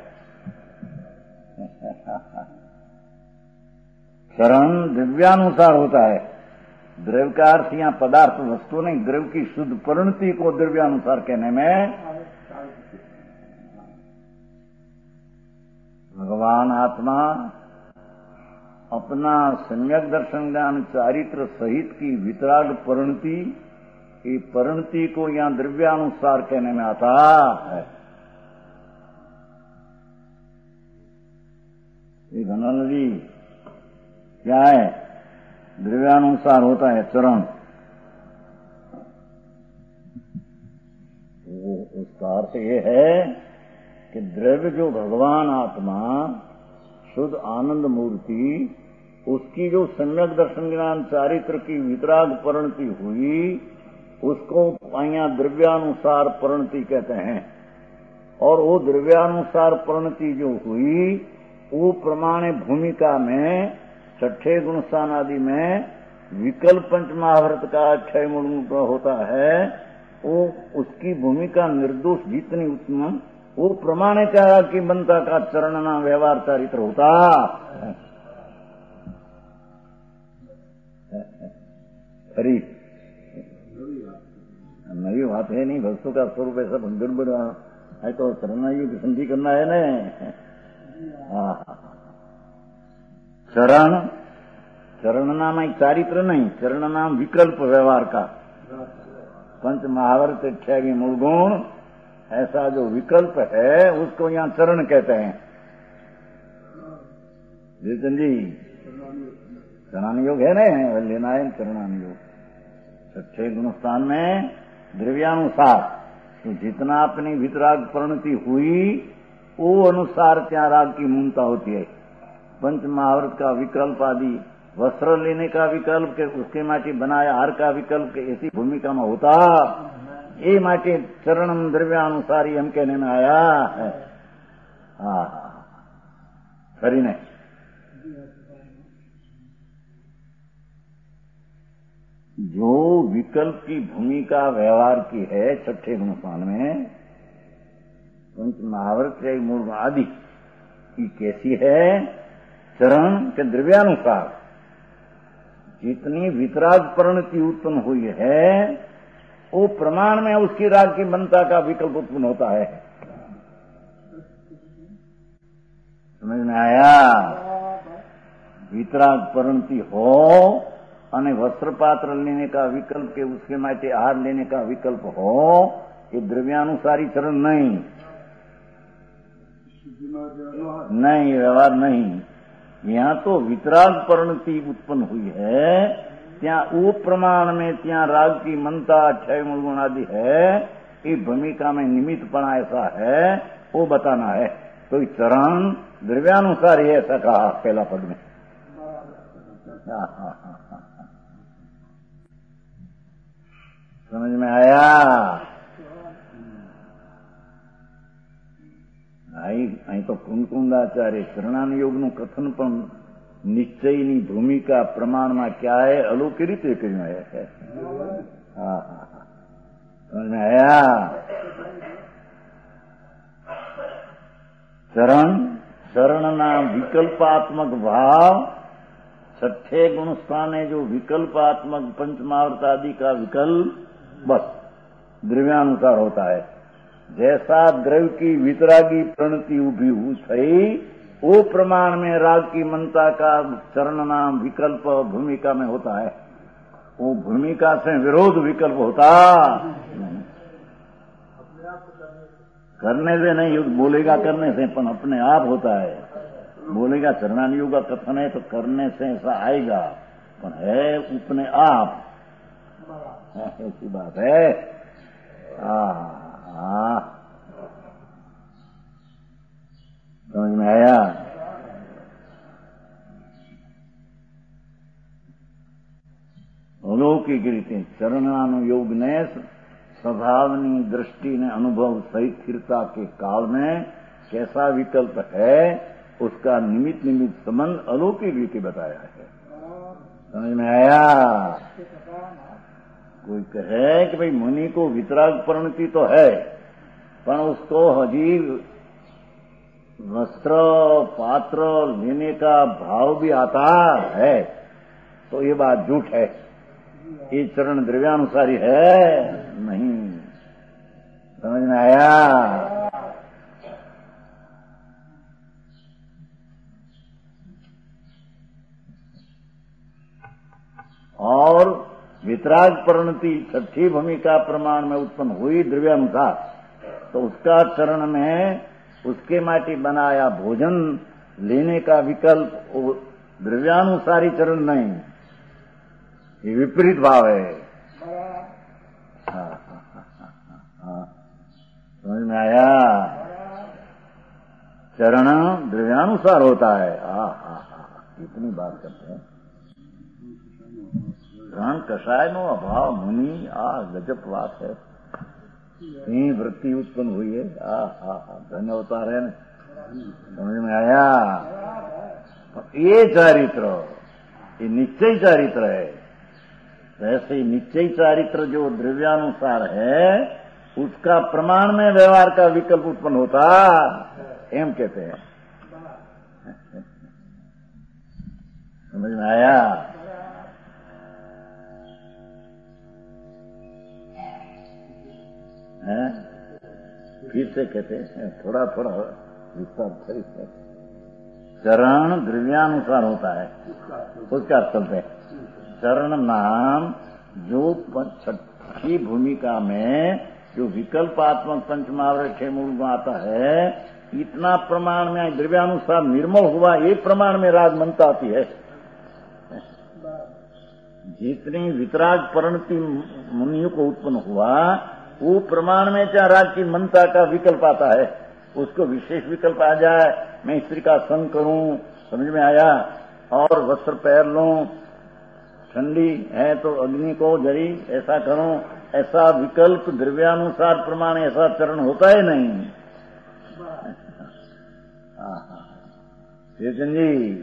चरण द्रव्यानुसार होता है। द्रव्य का अर्थ यहाँ पदार्थ वस्तु नहीं, द्रव्य की शुद्ध परिणति को द्रव्यानुसार कहने में भगवान आत्मा अपना सम्यक दर्शन ज्ञान चारित्र सहित की वितराग परिणति, ये परिणति को यहाँ द्रव्यानुसार कहने में आता है। ये धनल जी क्या है, द्रव्यानुसार होता है चरण। वो उसका अर्थ ये है कि द्रव्य जो भगवान आत्मा शुद्ध आनंद मूर्ति, उसकी जो सम्यक दर्शन ज्ञान चारित्र की वितराग परिणति हुई, उसको यहाँ द्रव्यानुसार परिणति कहते हैं। और वो द्रव्यानुसार परिणति जो हुई, वो प्रमाण भूमिका में छठे गुणस्थान आदि में विकल्प पंच महाभारत का क्षय मूल होता है, वो उसकी भूमिका निर्दोष जितनी उत्तम, वो प्रमाण क्या कि बनता का चरणना व्यवहार चारित्र होता। खरी नवी बात है नहीं, भक्तों का स्वरूप ऐसा गड़बड़ है तो चरणायुग की संधि करना है ने। चरण, चरण नाम एक चारित्र नहीं, चरण नाम विकल्प व्यवहार का। पंच महावर्त 28 मूल गुण, ऐसा जो विकल्प है उसको यहाँ चरण कहते हैं। जीतन जी, चरणान योग है ना, लेना है चरणान योग। छठे गुणस्थान में द्रव्यानुसार तो जितना अपनी वितराग परिणति हुई वो अनुसार त्या राग की मूलता होती है। पंच महावर्त का विकल्प आदि, वस्त्र लेने का विकल्प के उसके माटे बनाया हार का विकल्प के ऐसी भूमिका में होता, ये माटे चरणम द्रव्यानुसारी हम कहने में आया है। खरी नहीं। जो विकल्प की भूमिका व्यवहार की है छठे गुणस्थान में, पंच महावर्त से मूल आदि की कैसी है? चरण के द्रव्यानुसार जितनी वितराग परिणति उत्पन्न हुई है वो प्रमाण में उसकी राग की मनता का विकल्प उत्पन्न होता है। समझ में आया? वितराग परिणति हो અને वस्त्र पात्र लेने का विकल्प के उसके माटे आहार लेने का विकल्प हो, ये द्रव्यानुसारी चरण नहीं, नहीं व्यवहार नहीं। यहाँ तो वितराग परिणति उत्पन्न हुई है, त्या वो प्रमाण में त्या राग की मनता 28 मूल गुण आदि है, ये भूमिका में निमित्तपणा ऐसा है वो बताना है। तो चरण द्रव्यानुसार ही ऐसा कहा पहला पद में। समझ में आया? અહીં તો કુંકુંદાચાર્ય શરણાનુયોગનું કથન પણ નિશ્ચયની ભૂમિકા પ્રમાણમાં क्या है અલૌકિક રીતે કર્યું है। समझ में आया? चरण, शरणना विकल्पात्मक भाव, छठे गुण स्थान है जो विकल्पात्मक पंचमावर्त आदि का विकल्प बस द्रव्यानुसार होता है। जैसा द्रव्य की वितरागी प्रणति उभी हुई थी वो प्रमाण में राग की मनता का चरण नाम विकल्प भूमिका में होता है। वो भूमिका से विरोध विकल्प होता, करने से नहीं, बोलेगा करने से, पर अपने आप होता है। बोलेगा चरणानुयोग का कथन है तो करने से ऐसा आएगा, पर है अपने आप, ऐसी बात है। समझ में आया? अलौकिक રીતે चरणानुयोग ने स्वभावनी दृष्टि ने अनुभव सहित स्थिरता के काल में कैसा विकल्प है उसका निमित्त निमित्त संबंध अलौकिक रीति बताया है। समझ में आया? कोई कहे कि भाई मुनि को वितराग परिणति तो है पर उसको हजी वस्त्र पात्र लेने का भाव भी आता है, तो ये बात झूठ है। ये चरण द्रव्यानुसारी है नहीं। समझ में आया? और वितराग परिणति छठी भूमिका प्रमाण में उत्पन्न हुई द्रव्यानुसार, तो उसका चरण में उसके माटी बनाया भोजन लेने का विकल्प द्रव्यानुसारी चरण नहीं, ये विपरीत भाव है। समझ में आया? चरण द्रव्यानुसार होता है। इतनी बात करते हैं। ग्रहण कषाय नो अभाव मुनि गजब बात है। यही वृत्ति उत्पन्न हुई है। धन्य अवतार है। समझ में आया? ये चारित्र, ये निश्चय चारित्र है। वैसे निश्चय चारित्र जो द्रव्यानुसार है उसका प्रमाण में व्यवहार का विकल्प उत्पन्न होता, एम कहते हैं। समझ में आया? फिर से कहते हैं, थोड़ा थोड़ा विस्तार करिए। चरण द्रव्यानुसार होता है, उसका अर्थ है चरण नाम जो छठी भूमिका में जो विकल्पात्मक पंचमावृत 6 मूल में आता है, इतना प्रमाण में द्रव्यानुसार निर्मल हुआ, ये प्रमाण में राग मनता आती है। जितनी वितराग परिणति मुनियों को उत्पन्न हुआ, वो प्रमाण में क्या राग की मनता का विकल्प आता है। उसको विशेष विकल्प आ जाए, मैं स्त्री का संग करूं, समझ में आया, और वस्त्र पहन लूं, ठंडी है तो अग्नि को जरी ऐसा करूं, ऐसा विकल्प द्रव्यानुसार प्रमाण ऐसा चरण होता है नहीं। चेतन जी,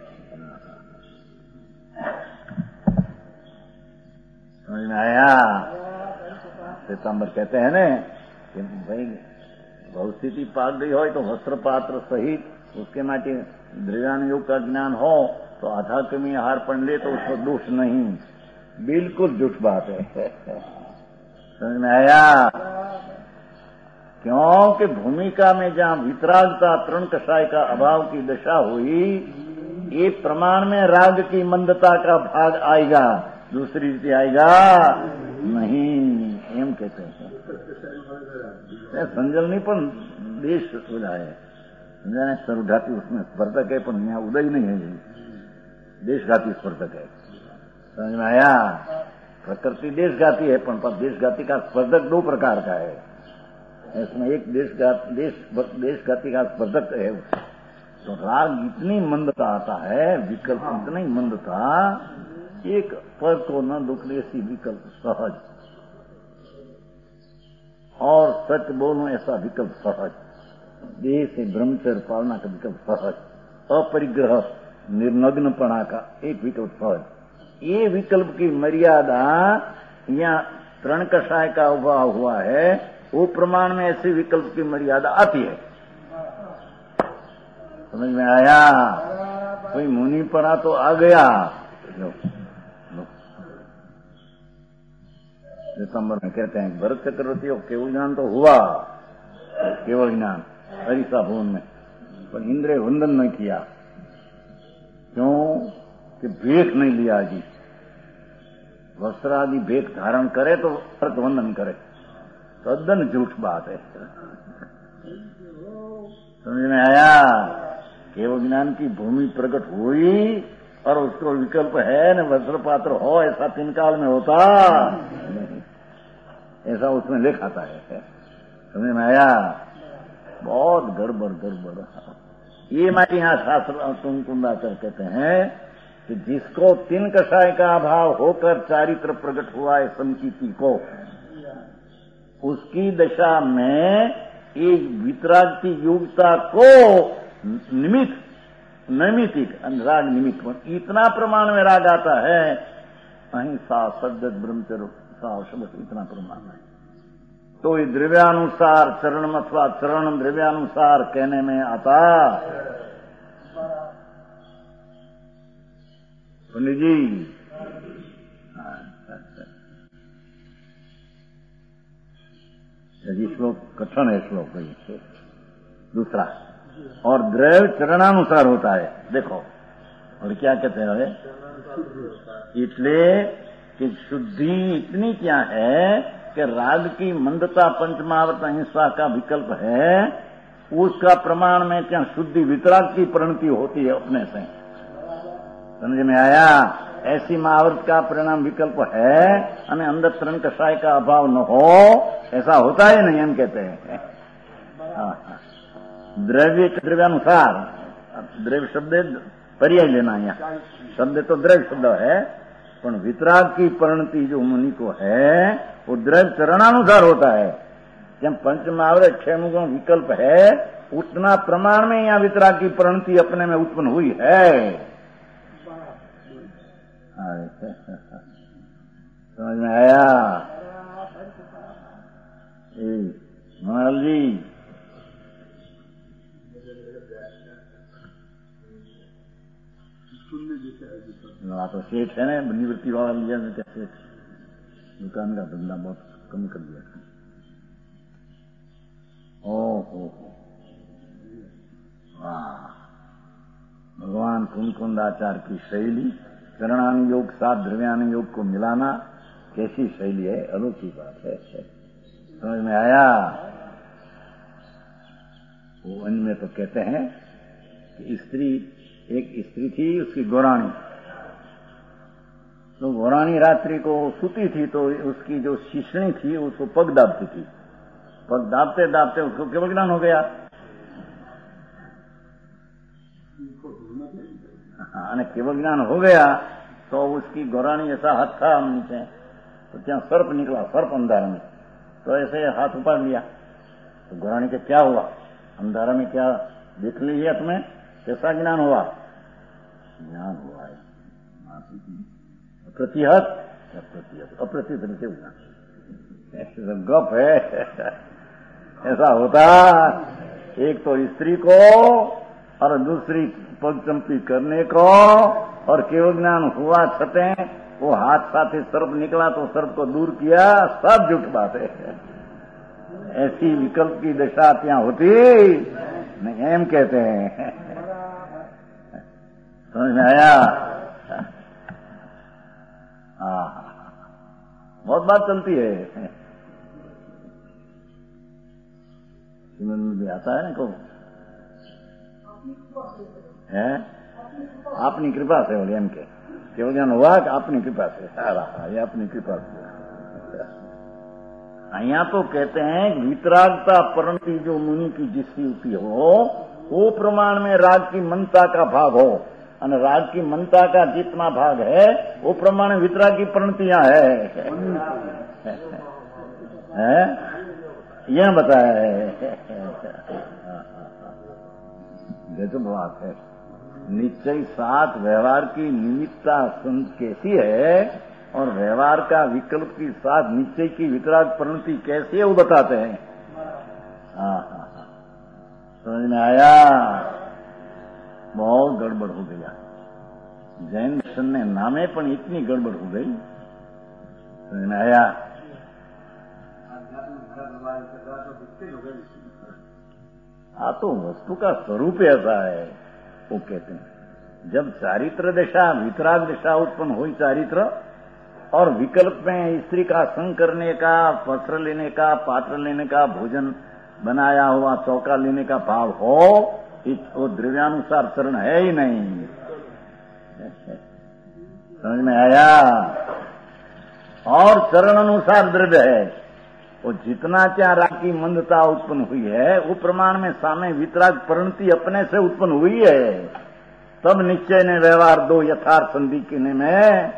समझ में आया। श्वेतांबर कहते हैं ना कि भाई भवस्थिति पाक गई हो तो वस्त्र पात्र सहित उसके माटे द्रव्यानुयोग का ज्ञान हो तो आधा कमी आहार पढ़ ले तो उसको दोष नहीं, बिल्कुल झूठ बात है। समझ में आया। क्योंकि भूमिका में जहां वितरागता तृण कषाय का अभाव की दशा हुई, ये प्रमाण में राग की मंदता का भाग आएगा, दूसरी रीति आएगा नहीं, एम कहते हैं। संजल नहीं पण देश उदाय समझाने सर्वघाती उसमें स्पर्धक है, पर यहाँ उदय नहीं है, देशघाती स्पर्धक है। समझ में आया। प्रकृति देशघाती है, पर देशघाती का स्पर्धक 2 प्रकार का है। इसमें एक देशघाती का स्पर्धक है। तो राग इतनी मंदता आता है, विकल्प इतना ही मंदता, एक पर को न दुख ऐसी विकल्प सहज, और सच बोलूं ऐसा विकल्प सहज, देह से ब्रह्मचर्य पालना का विकल्प सहज, अपरिग्रह निर्नग्नपणा का एक विकल्प सहज। ये विकल्प की मर्यादा या तृण कषाय का अभाव हुआ है, वो प्रमाण में ऐसे विकल्प की मर्यादा आती है। समझ में आया। कोई मुनि परा तो आ गया। दिसंबर में कहते हैं भरत चक्रवर्ती और केवल ज्ञान तो हुआ, केवल ज्ञान हरिसा भवन में, पर इंद्र वंदन नहीं किया। क्यों कि भेख नहीं लिया जी। वस्त्र आदि भेख धारण करे तो भरत वंदन करे, तद्दन झूठ बात है। समझ में आया। केवल ज्ञान की भूमि प्रकट हुई और उसको विकल्प है न वस्त्र पात्र हो, ऐसा 3 काल में होता नहीं, ऐसा उसमें लिखा आता है। समझ में आया। बहुत गड़बड़। ये मैं यहाँ शास्त्र तुम कुंदाकर कहते हैं कि जिसको 3 कषाय का अभाव होकर चारित्र प्रकट हुआ है संकीर्ति को, उसकी दशा में एक वितराग की योग्यता को नैमितिक राग निमित्त इतना प्रमाण में राग आता है। अहिंसा सद्गत ब्रह्मचर्य शब्द इतना प्रमाण है। तो ये द्रव्यानुसार चरण अथवा चरण द्रव्यानुसार कहने में आता। पंडित जी श्लोक कठिन है, श्लोक दूसरा। और द्रव्य चरणानुसार होता है। देखो और क्या कहते हैं, इसलिए कि शुद्धि इतनी क्या है कि राग की मंदता पंचमावृत अहिंसा का विकल्प है, उसका प्रमाण में क्या शुद्धि वितराग की परिणति होती है अपने से। समझ में आया। ऐसी महावृत का परिणाम विकल्प है, हमें अंदर तृण कषाय का अभाव न हो, ऐसा होता है नहीं, हम कहते हैं। द्रव्य द्रव्यानुसार, द्रव्य शब्द पर्याय लेना, यहाँ शब्द तो द्रव्य शब्द है, पर वितराग की परिणति जो मुनि को है वो द्रव्य चरणानुसार होता है। जब पंचमावृत 6 मुगुण विकल्प है, उतना प्रमाण में यहाँ वितराग की परिणति अपने में उत्पन्न हुई है। समझ में आया। मनोहर जी तो सेठ है ना, निवृत्ति वाला लिया सेठ, दुकान का धंधा बहुत कम कर दिया था। ओहो, वाह, भगवान कुंकुंदाचार्य की शैली, चरणान योग साथ द्रव्यान योग को मिलाना कैसी शैली है, अनोखी बात है। समझ में आया? वो इनमें तो कहते हैं कि एक स्त्री थी, उसकी गौराणी, तो गौराणी रात्रि को सूती थी, तो उसकी जो शिशनी थी उसको पग दाबती थी। पग दाबते दाबते उसको केवल ज्ञान हो गया। हाँ, केवल ज्ञान हो गया तो उसकी गौराणी ऐसा हाथ था नीचे, तो क्या सर्प निकला, सर्प अंधारा में, तो ऐसे हाथ उपाड़ लिया। तो गौराणी के क्या हुआ, अंधारा में क्या देख ली है तुम्हें, कैसा ज्ञान हुआ? ज्ञान हुआ है प्रतिहत अप्रतिहत रीते हुआ, ऐसे गप है। ऐसा होता, एक तो स्त्री को और दूसरी पगचंपी करने को, और केवल ज्ञान हुआ छठे वो हाथ साथे सर्प निकला तो सर्प को दूर किया, सब झूठ बात है। ऐसी विकल्प की दशा क्या होती नहीं, एम कहते हैं। समझ में आया? बहुत बात चलती है, समझ में भी आता है ना को है, अपनी कृपा से बोले, एम के केवल ज्ञान हुआ कि अपनी कृपा से, ये अपनी कृपा से। यहाँ तो कहते हैं वितरागता परिणति जो मुनि की जिसकी होती हो, वो प्रमाण में राग की मनता का भाग हो, और राग की मनता का जितना भाग है वो प्रमाण वितराग की परिणतियां है? यह बताया है। तो बात है, निश्चय साथ व्यवहार की निमित्ता कैसी है और व्यवहार का विकल्प की साथ निश्चय की वितराग परिणति कैसी है वो बताते हैं। समझ में आया? बहुत गड़बड़ हो गया, जैन दर्शन ने नामे पण इतनी गड़बड़ हो गई। समझ में आया? तो वस्तु का स्वरूप ऐसा है, वो कहते हैं जब चारित्र दशा वितराग दशा उत्पन्न हुई, चारित्र और विकल्प में स्त्री का संग करने का, पत्र लेने का, पात्र लेने का, भोजन बनाया हुआ चौका लेने का भाव हो, वो द्रव्यानुसार चरण है ही नहीं। समझ में आया? और चरण अनुसार द्रव्य है, वो जितना क्या राग की मंदता उत्पन्न हुई है वो प्रमाण में सामने वितराग परिणति अपने से उत्पन्न हुई है। तब निश्चय ने व्यवहार दो यथार्थ संधि करने में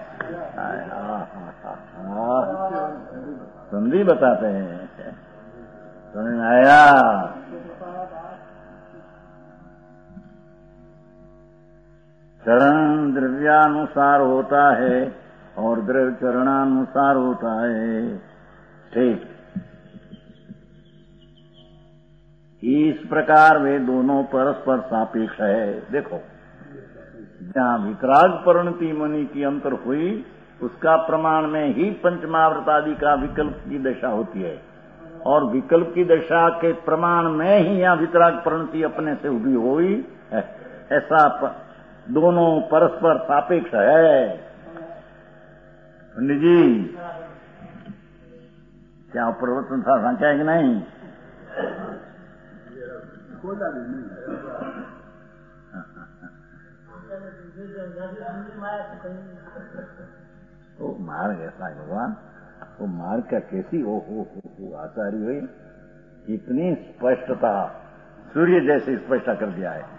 संधि बताते हैं। समझ में आया? चरण द्रव्यानुसार होता है और द्रव्य चरणानुसार होता है। ठीक, इस प्रकार वे दोनों परस्पर सापेक्ष है। देखो, जहाँ वितराग परिणति मणि की अंतर हुई उसका प्रमाण में ही पंचमावृत आदि का विकल्प की दशा होती है, और विकल्प की दशा के प्रमाण में ही यहाँ वितराग परिणति अपने से उभी हुई है। ऐसा दोनों परस्पर सापेक्ष है। पंडित जी, क्या प्रवर्तन था सांचा है कि नहीं? वो मार्ग ऐसा हुआ, वो मार्ग का कैसी हो आचार्य हुई, इतनी स्पष्टता, सूर्य जैसे स्पष्ट कर दिया है।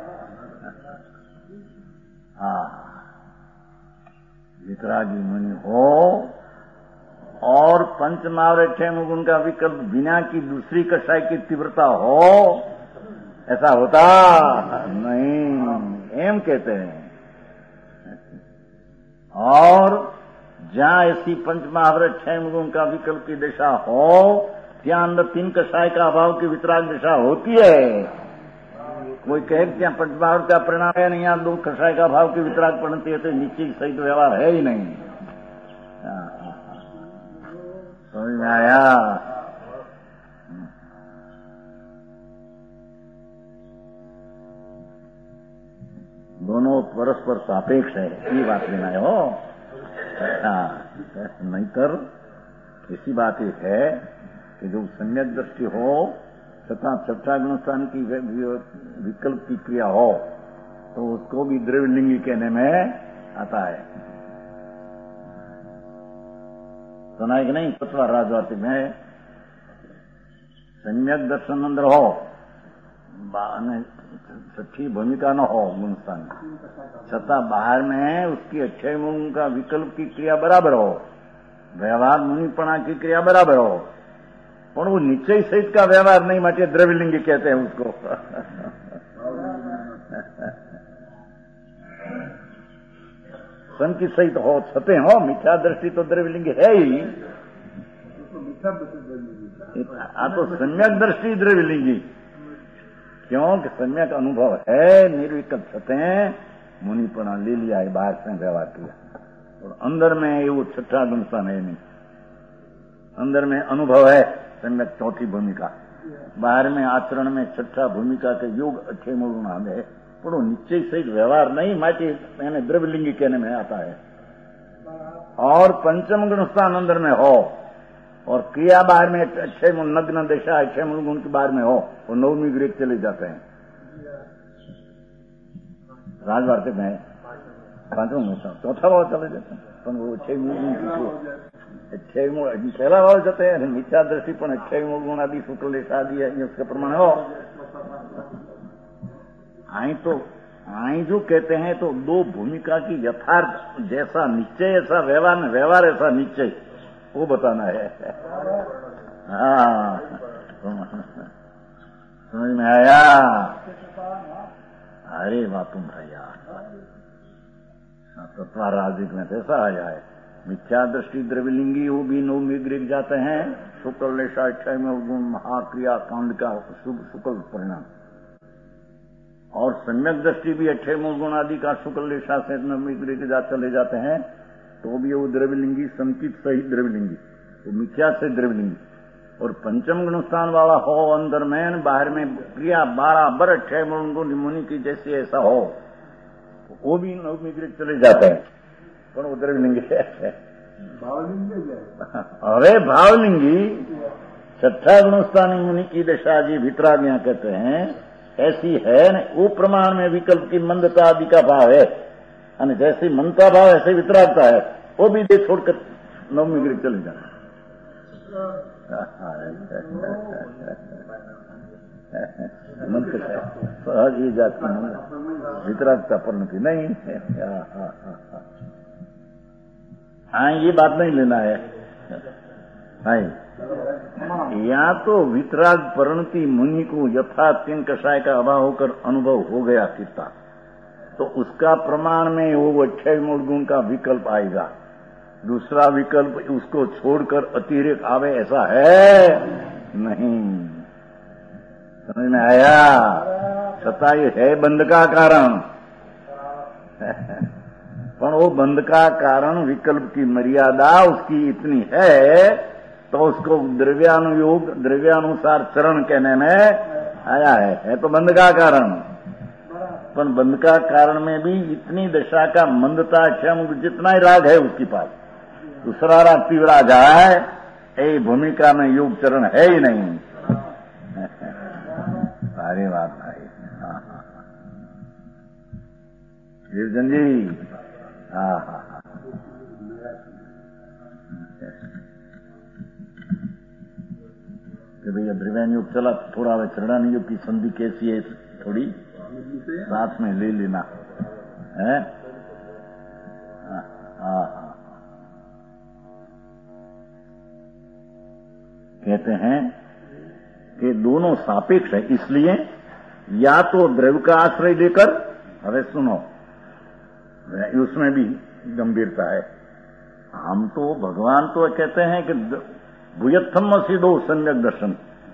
वितरागी मुनि हो और पंचमावृत गुण का विकल्प बिना की दूसरी कषाय की तीव्रता हो, ऐसा होता नहीं, एम कहते हैं। और जहाँ ऐसी पंचमावृत गुण का विकल्प की दशा हो, ત્યાં अंदर तीन कषाय का अभाव की वितराग दशा होती है। कोई कहे कि क्या पंचमावृत का परिणाम है नहीं, यहाँ दो कषाय का भाव की वितराग परिणति है, तो नीचे सही व्यवहार है ही नहीं। समझ में आया? परस्पर सापेक्ष है, ये बात लेना है हो। नहीं कर ऐसी बात एक है कि जो सम्यक दृष्टि हो तथा छठा गुणस्थान की विकल्प की क्रिया हो तो उसको भी द्रव्यलिंगी कहने में आता है। सुना है कि नहीं? तत्वा राजवार्तिक में सम्यक दर्शन अंदर हो, छठी भूमिका न हो गुणस्थान, छठा बाहर में उसकी अक्षय मूल का विकल्प की क्रिया बराबर हो, व्यवहार मुनिपणा की क्रिया बराबर हो, पर वो निश्चय सहित का व्यवहार नहीं, माटे द्रव्यलिंगी कहते हैं उसको। संकित सहित हो छते हो, मिथ्या दृष्टि तो द्रव्यलिंगी है ही। तो सम्यक दृष्टि द्रव्यलिंगी, क्योंकि सम्यक अनुभव है, निर्विकल्प छते मुनिपणा ले लिया है, बाहर से व्यवहार किया, और अंदर में वो छठा गुणस्थान है नहीं। अंदर में अनुभव है सम्यक चौथी भूमिका, बाहर में आचरण में छठा भूमिका के योग अच्छे मूल गुण है, पर वो निश्चय सहित व्यवहार नहीं, माटी मैंने द्रव्यलिंगी कहने में आता है। और पंचम गुणस्थान अंदर में हो और क्रिया बाहर में अच्छे नग्न दशा अच्छे मूल गुण के बाहर में हो, वो नवमी ग्रेक चले जाते हैं। राजवार्तिक में पांचवा गुणस्थान चौथा भाव चले जाते हैं, पर वो अच्छे मूल गुण अच्छे मूल पहला भाव जाते हैं, मिथ्या दृष्टि पर अच्छे मूल गुण आदि शुक्ल आदि है, उसके प्रमाण हो। आई जो कहते हैं तो दो भूमिका की यथार्थ जैसा निश्चय ऐसा व्यवहार में व्यवहार ऐसा निश्चय वो बताना है। हाँ, समझ में आया? अरे वाह तुम भैया, तत्वा राजिक में कैसा आया है? मिथ्या दृष्टि द्रव्यलिंगी वो भी नवमी ग्रीक जाते हैं, शुक्ल लेशा क्षय में गुण महाक्रिया कांड का शुभ शुक्ल परिणाम, और सम्यक दृष्टि भी अच्छे मूल गुण आदि का शुक्ल लेशा से नवमी ग्रीक चले जाते हैं, तो भी वो द्रव्यलिंगी संकित सहित द्रव्यलिंगी, वो मिथ्या से द्रव्यलिंगी। और पंचम गुणस्थान वाला हो अंदर में, बाहर में क्रिया बराबर अच्छे मूल गुण मुनि की जैसे ऐसा हो, वो भी नवमी ग्रीक चले जाते हैं, पर वो द्रव्यलिंगी है। अरे भावलिंगी छठा गुणस्थानी मुनि की दशा जी भितराज्ञा कहते हैं ऐसी है न, वो प्रमाण में विकल्प की मंदता आदि का भाव है, और जैसे मनता भाव ऐसे वितरागता है, वो भी दे छोड़कर नवमी ग्रीक चले जाए। मंत्र सहज ही जाती वितरागता परिणति नहीं। हाँ, ये बात नहीं लेना है। या तो वितराग परिणति मुनि को यथा तीन कषाय का अभाव होकर अनुभव हो गया चित्ता, तो उसका प्रमाण में वो अच्छे मूल गुण का विकल्प आएगा, दूसरा विकल्प उसको छोड़कर अतिरिक्त आवे ऐसा है नहीं। समझ में आया? छता ये है बंध का कारण, पर वो बंध का कारण विकल्प की मर्यादा उसकी इतनी है तो उसको द्रव्यानुयोग द्रव्यानुसार चरण कहने में आया है तो बंध का कारण। पर बंध का कारण में भी इतनी दशा का मंदता क्षम जितना ही राग है उसके पास, दूसरा राग तीव्र आ जाए, ये भूमिका में योग चरण है ही नहीं। सारी बात भाई। वीरजन जी, हाँ, भैया द्रव्यान योग चला, थोड़ा वे चरणान योग की संधि कैसी है थोड़ी साथ में ले लेना है। कहते हैं कि दोनों सापेक्ष है, इसलिए या तो द्रव्य का आश्रय लेकर, अरे सुनो उसमें भी गंभीरता है। हम तो भगवान तो कहते हैं कि भूयत्थम सिद्धो सम्यक दर्शन,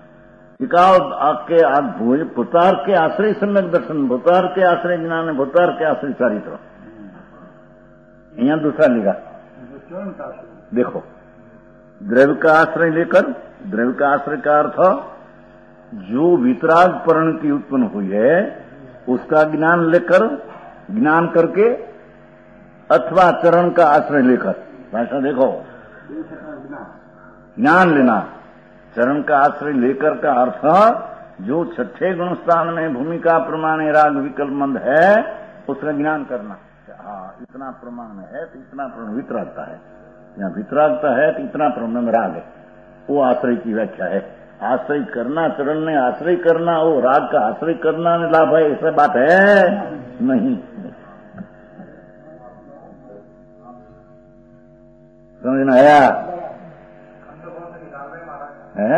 भूतार के आश्रय सम्यक दर्शन, भूतार के आश्रय ज्ञान, भूतार के आश्रय चारित्र। यहाँ दूसरा लिखा देखो, द्रव्य का आश्रय लेकर, द्रव्य का आश्रय का अर्थ जो वितराग परिणति उत्पन्न हुई है उसका ज्ञान लेकर ज्ञान करके अथवा चरण का आश्रय लेकर। भाषा देखो, ज्ञान लेना, चरण का आश्रय लेकर का अर्थ जो छठे गुण स्थान में भूमिका प्रमाण राग विकल्प मंद है उसका ज्ञान करना। हाँ, इतना प्रमाण में है तो इतना प्रमाण वितरागता है, यहाँ वितरागता है तो इतना प्रमाण में राग है, वो आश्रय की व्याख्या है। आश्रय करना, चरण में आश्रय करना, वो राग का आश्रय करना में लाभ है, ऐसा बात है नहीं। समझ में आया? है?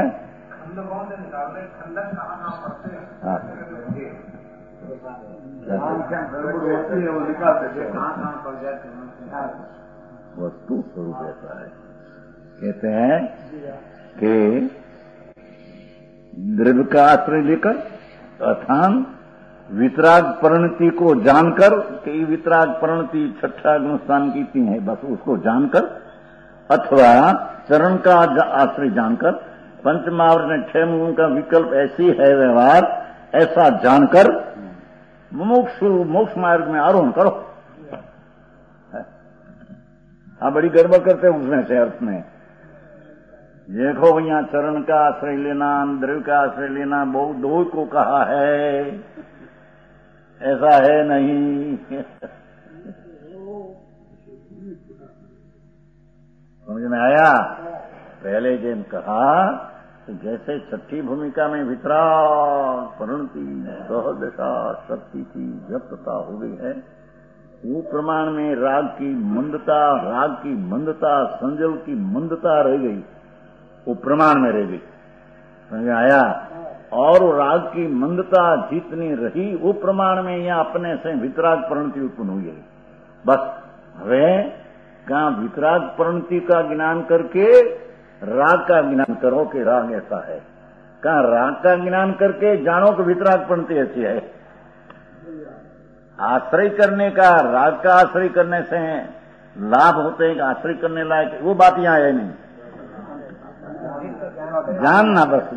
वस्तु स्वरूप ऐसा है, कहते हैं कि द्रव्य का आश्रय लेकर अथान वितराग परिणति को जानकर कि वितराग परिणति छठा गुण स्थान की तीन है, बस उसको जानकर, अथवा चरण का आश्रय जानकर, पंचमहावर्त में 6 गुण का विकल्प ऐसी है व्यवहार, ऐसा जानकर मोक्ष मार्ग में आरोहण करो। हाँ, बड़ी गड़बड़ करते हैं उसमें से अर्थ में। देखो भैया, चरण का आश्रय लेना, द्रव्य का आश्रय लेना, बहुत दो को कहा है, ऐसा है नहीं। समझ में आया? पहले जैन कहा तो जैसे छठी भूमिका में वितराग परिणति सहदशा शक्ति की व्यक्तता हो गई है, वो प्रमाण में राग की मंदता, संजल की मंदता रह गई, वो प्रमाण में रह गई। समझ आया? और राग की मंदता जितनी रही वो प्रमाण में यहाँ अपने से वितराग परिणति उत्पन्न हुई है। बस वे कहाँ वितराग परिणति का ज्ञान करके राग का ज्ञान करो कि राग ऐसा है, कहाँ राग का ज्ञान करके जानो कि वितराग परिणति ऐसी है। आश्रय करने का, राग का आश्रय करने से लाभ होते हैं, आश्रय करने लायक, वो बात यहाँ है नहीं। जानना बस,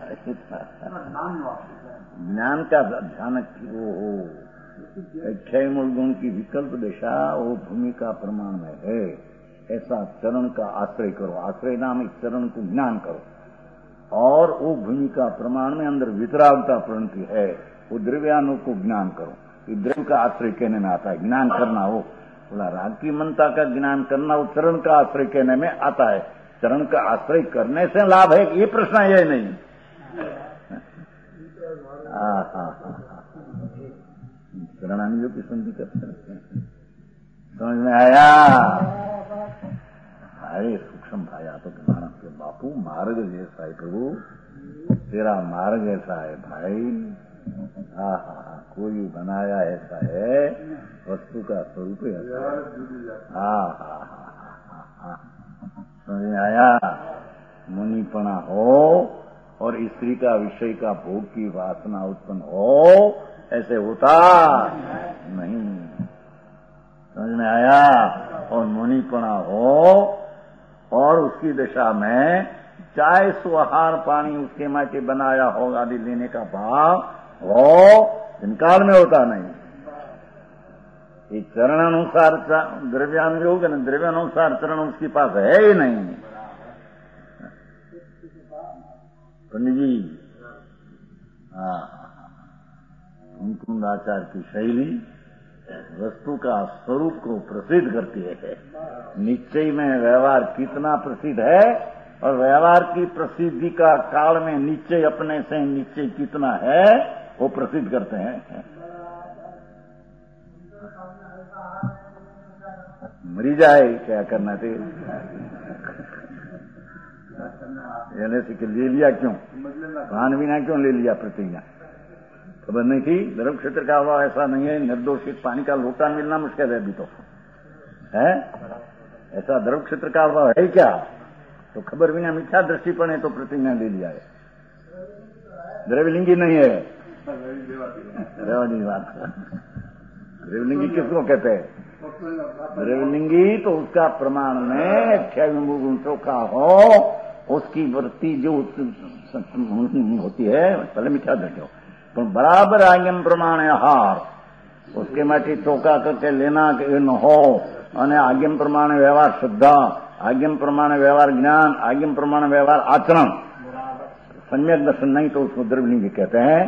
ज्ञान का ध्यान वो 6 मूल गुण की विकल्प दिशा वो भूमिका प्रमाण में है, ऐसा चरण का आश्रय करो। आश्रय नाम इस चरण को ज्ञान करो, और वो भूमिका प्रमाण में अंदर वितरागता परिणति है, वो द्रव्यानु को ज्ञान करो। द्रव्य का आश्रय कहने में आता है, ज्ञान करना हो बोला, राग की मनता का ज्ञान करना वो चरण का आश्रय कहने में आता है। चरण का आश्रय करने से लाभ है, ये प्रश्न है नहीं। चरणानियों की संधि करते हैं। समझ में आया? अरे सूक्ष्म भाया तो तुम्हारा के बापू मार्ग जैसा है प्रभु, तेरा मार्ग ऐसा है भाई। कोई बनाया ऐसा है, वस्तु का स्वरूप ऐसा है। समझ में आया? मुनिपना हो और स्त्री का विषय का भोग की वासना उत्पन्न हो, ऐसे होता नहीं। समझ में आया? और मुनिपना हो और उसकी दशा में चाहे सुहार पानी उसके माँ के बनाया हो आदि लेने का भाव हो, इनकार में होता नहीं। ये चरण अनुसार द्रव्यानुयोग है, द्रव्यानुसार चरण उसके पास है ही नहीं। पंडित जी, मुकुंद आचार्य की शैली वस्तु का स्वरूप को प्रसिद्ध करती है। निश्चय में व्यवहार कितना प्रसिद्ध है और व्यवहार की प्रसिद्धि का काल में निश्चय अपने से निश्चय कितना है वो प्रसिद्ध करते हैं। मरी जाए क्या करना थे, ले लिया क्यों, भान बिना क्यों ले लिया प्रतिज्ञा? खबर नहीं थी धर्म क्षेत्र का अभाव ऐसा नहीं है, निर्दोषित पानी का लोटा मिलना मुश्किल है अभी तो है, ऐसा धर्म क्षेत्र का अभाव है क्या? तो खबर बिना मिथ्या दृष्टि पर तो प्रतिज्ञा ले लिया है। द्रव्यलिंगी नहीं है, रेवानी बात। द्रव्यलिंगी किसको कहते हैं? द्रव्यलिंगी तो उसका प्रमाण में 6 गुण चोखा हो, उसकी वृत्ति जो होती है, पहले मिथ्या दृष्टि हो, तो बराबर आगम प्रमाण आहार उसके માટે ચોકા કરકે લેના કે એ ન હો અને આજ્ઞા પ્રમાણે વ્યવહાર શ્રદ્ધા, આજ્ञा प्रमाण व्यवहार ज्ञान, આજ્ञा प्रमाण व्यवहार आचरण, सम्यक दर्शन नहीं तो उसको द्रव्यलिंग कहते हैं।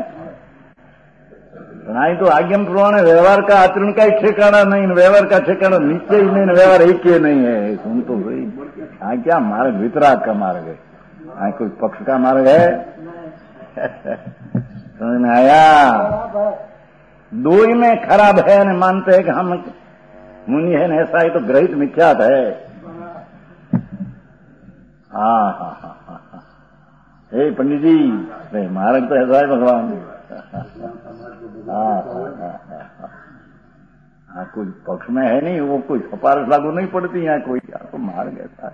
नहीं तो આજ્ञा प्रमाण व्यवहार का आचरण का ही ठिकाना नहीं, व्यवहार का ठिकाना नीचे ही नहीं, व्यवहार एक ही नहीं है। सुन तो भाई, हाँ क्या मार्ग वितराग का मार्ग है, हाँ कोई पक्ष का मार्ग है? समझ में आया? दो ही में खराब है न मानते हैं कि हम मुनि है न, ऐसा ही तो ग्रहित मिथ्यात है। हाँ हाँ हाँ हाँ, हे पंडित जी, मार्ग तो ऐसा है भगवान। हाँ हाँ, कोई पक्ष में है नहीं, वो कोई सिफारिश लागू नहीं पड़ती यहाँ कोई, तो मार्ग ऐसा।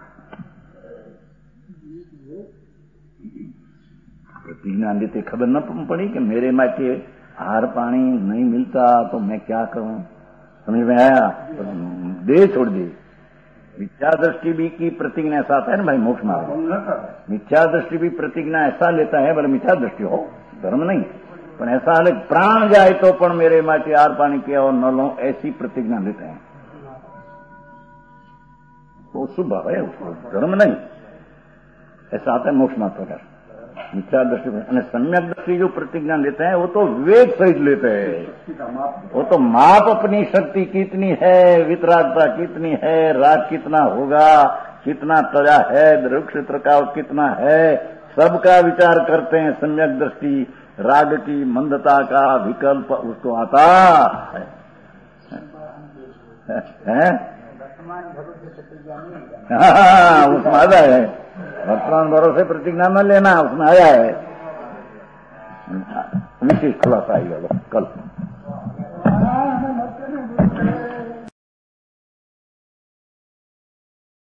प्रतिज्ञा लेते खबर न पड़ी कि मेरे माथे आहार पानी नहीं मिलता तो मैं क्या करूं? समझ में आया? दे छोड़ दे। मिथ्या दृष्टि भी की प्रतिज्ञा ऐसा आता है ना भाई, मोक्ष मार्ग। मिथ्या दृष्टि भी प्रतिज्ञा ऐसा लेता है, भले मिथ्या दृष्टि हो, धर्म नहीं, पर ऐसा हाल प्राण जाए तो पण मेरे माथे आहार पानी किया और न लो, ऐसी प्रतिज्ञा लेते हैं। तो शुभ है, उसको धर्म नहीं, ऐसा आता है मोक्ष मार्ग प्रकार। मिथ्या दृष्टि और सम्यक दृष्टि जो प्रतिज्ञा लेते हैं वो तो विवेक सहित लेते हैं। वो तो माप अपनी शक्ति कितनी है, वितरागता कितनी है, राग कितना होगा, कितना तजा है, द्रव्य क्षेत्र का कितना है, सबका विचार करते हैं। सम्यक दृष्टि राग की मंदता का विकल्प उसको आता है। हाँ, उसमें आता है। वर्तमान भरोसे प्रतिज्ञा न लेना, उसमें आया है। विशेष खुलासा आएगा कल।